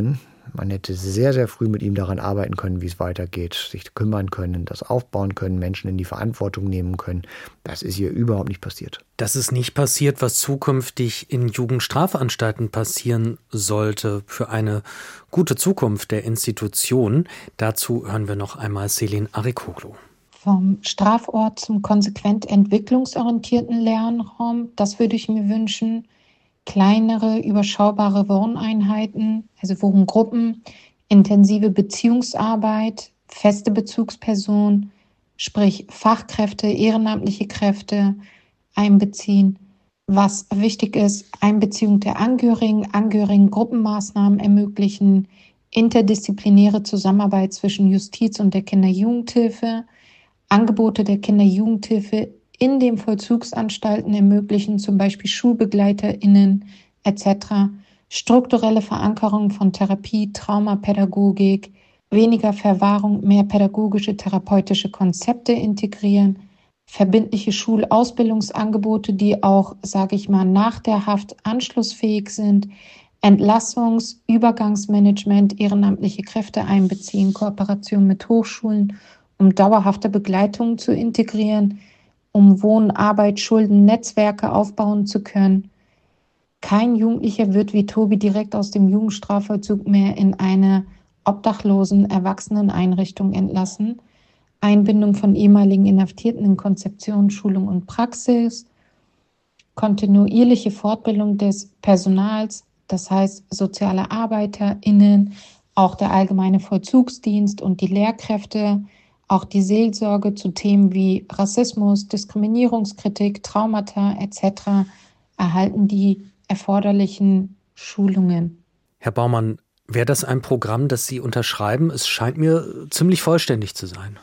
S3: Man hätte sehr, sehr früh mit ihm daran arbeiten können, wie es weitergeht, sich kümmern können, das aufbauen können, Menschen in die Verantwortung nehmen können. Das ist hier überhaupt nicht passiert.
S1: Das ist nicht passiert, was zukünftig in Jugendstrafanstalten passieren sollte für eine gute Zukunft der Institution. Dazu hören wir noch einmal Selin Arikoglu.
S4: Vom Strafort zum konsequent entwicklungsorientierten Lernraum, das würde ich mir wünschen. Kleinere, überschaubare Wohneinheiten, also Wohngruppen, intensive Beziehungsarbeit, feste Bezugspersonen, sprich Fachkräfte, ehrenamtliche Kräfte einbeziehen. Was wichtig ist, Einbeziehung der Angehörigen, Gruppenmaßnahmen ermöglichen, interdisziplinäre Zusammenarbeit zwischen Justiz und der Kinder-Jugendhilfe, Angebote der Kinder-Jugendhilfe in den Vollzugsanstalten ermöglichen, zum Beispiel SchulbegleiterInnen etc., strukturelle Verankerung von Therapie, Traumapädagogik, weniger Verwahrung, mehr pädagogische, therapeutische Konzepte integrieren, verbindliche Schulausbildungsangebote, die auch, nach der Haft anschlussfähig sind, Entlassungs-, Übergangsmanagement, ehrenamtliche Kräfte einbeziehen, Kooperation mit Hochschulen, um dauerhafte Begleitung zu integrieren, um Wohnen, Arbeit, Schulden, Netzwerke aufbauen zu können. Kein Jugendlicher wird wie Tobi direkt aus dem Jugendstrafvollzug mehr in eine obdachlosen Erwachseneneinrichtung entlassen. Einbindung von ehemaligen Inhaftierten in Konzeption, Schulung und Praxis. Kontinuierliche Fortbildung des Personals, das heißt soziale ArbeiterInnen, auch der allgemeine Vollzugsdienst und die Lehrkräfte, auch die Seelsorge zu Themen wie Rassismus, Diskriminierungskritik, Traumata etc. erhalten die erforderlichen Schulungen.
S1: Herr Baumann, wäre das ein Programm, das Sie unterschreiben? Es scheint mir ziemlich vollständig zu sein.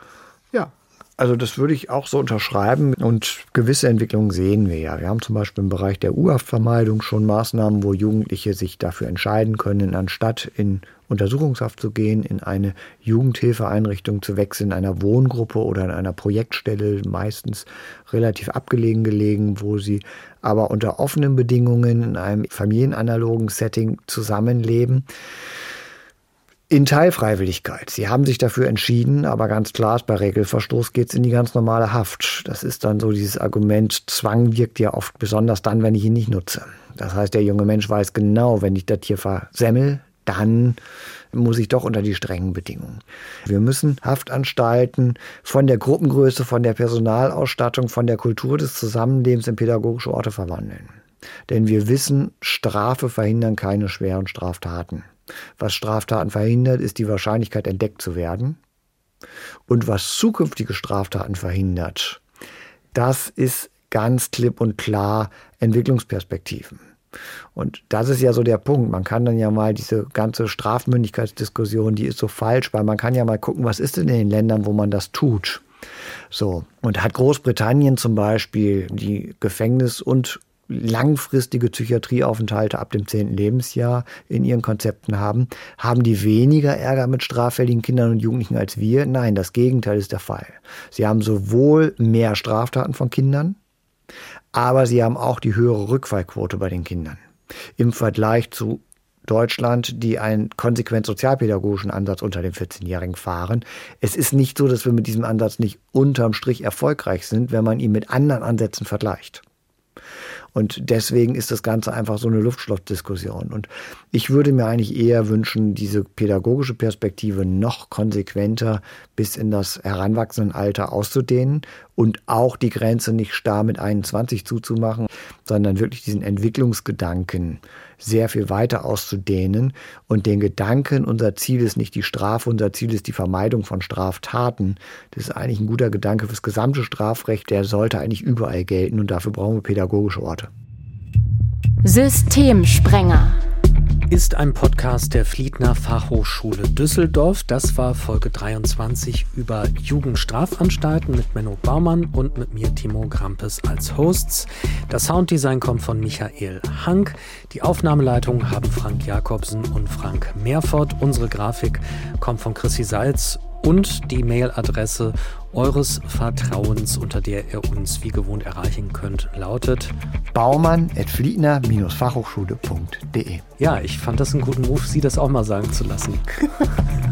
S3: Ja, also das würde ich auch so unterschreiben und gewisse Entwicklungen sehen wir ja. Wir haben zum Beispiel im Bereich der U-Haftvermeidung schon Maßnahmen, wo Jugendliche sich dafür entscheiden können, anstatt in Untersuchungshaft zu gehen, in eine Jugendhilfeeinrichtung zu wechseln, in einer Wohngruppe oder in einer Projektstelle, meistens relativ abgelegen gelegen, wo sie aber unter offenen Bedingungen in einem familienanalogen Setting zusammenleben. In Teilfreiwilligkeit. Sie haben sich dafür entschieden, aber ganz klar ist, bei Regelverstoß geht es in die ganz normale Haft. Das ist dann so dieses Argument, Zwang wirkt ja oft besonders dann, wenn ich ihn nicht nutze. Das heißt, der junge Mensch weiß genau, wenn ich das hier versemmel, dann muss ich doch unter die strengen Bedingungen. Wir müssen Haftanstalten von der Gruppengröße, von der Personalausstattung, von der Kultur des Zusammenlebens in pädagogische Orte verwandeln. Denn wir wissen, Strafe verhindern keine schweren Straftaten. Was Straftaten verhindert, ist die Wahrscheinlichkeit, entdeckt zu werden. Und was zukünftige Straftaten verhindert, das ist ganz klipp und klar Entwicklungsperspektiven. Und das ist ja so der Punkt. Man kann dann ja mal diese ganze Strafmündigkeitsdiskussion, die ist so falsch, weil man kann ja mal gucken, was ist denn in den Ländern, wo man das tut. So. Und hat Großbritannien zum Beispiel die Gefängnis- und langfristige Psychiatrieaufenthalte ab dem 10. Lebensjahr in ihren Konzepten haben die weniger Ärger mit straffälligen Kindern und Jugendlichen als wir? Nein, das Gegenteil ist der Fall. Sie haben sowohl mehr Straftaten von Kindern, aber sie haben auch die höhere Rückfallquote bei den Kindern. Im Vergleich zu Deutschland, die einen konsequent sozialpädagogischen Ansatz unter den 14-Jährigen fahren. Es ist nicht so, dass wir mit diesem Ansatz nicht unterm Strich erfolgreich sind, wenn man ihn mit anderen Ansätzen vergleicht. Und deswegen ist das Ganze einfach so eine Luftschlossdiskussion. Und ich würde mir eigentlich eher wünschen, diese pädagogische Perspektive noch konsequenter bis in das Heranwachsendenalter auszudehnen und auch die Grenze nicht starr mit 21 zuzumachen, sondern wirklich diesen Entwicklungsgedanken sehr viel weiter auszudehnen und den Gedanken, unser Ziel ist nicht die Strafe, unser Ziel ist die Vermeidung von Straftaten. Das ist eigentlich ein guter Gedanke fürs gesamte Strafrecht, der sollte eigentlich überall gelten und dafür brauchen wir pädagogische Orte.
S2: Systemsprenger
S1: ist ein Podcast der Fliedner Fachhochschule Düsseldorf. Das war Folge 23 über Jugendstrafanstalten mit Menno Baumann und mit mir Timo Grampes als Hosts. Das Sounddesign kommt von Michael Hank. Die Aufnahmeleitung haben Frank Jakobsen und Frank Meerfort. Unsere Grafik kommt von Chrissy Salz und die Mailadresse eures Vertrauens, unter der ihr uns wie gewohnt erreichen könnt, lautet
S3: baumann@fliedner-fachhochschule.de.
S1: Ja, ich fand das einen guten Move, Sie das auch mal sagen zu lassen.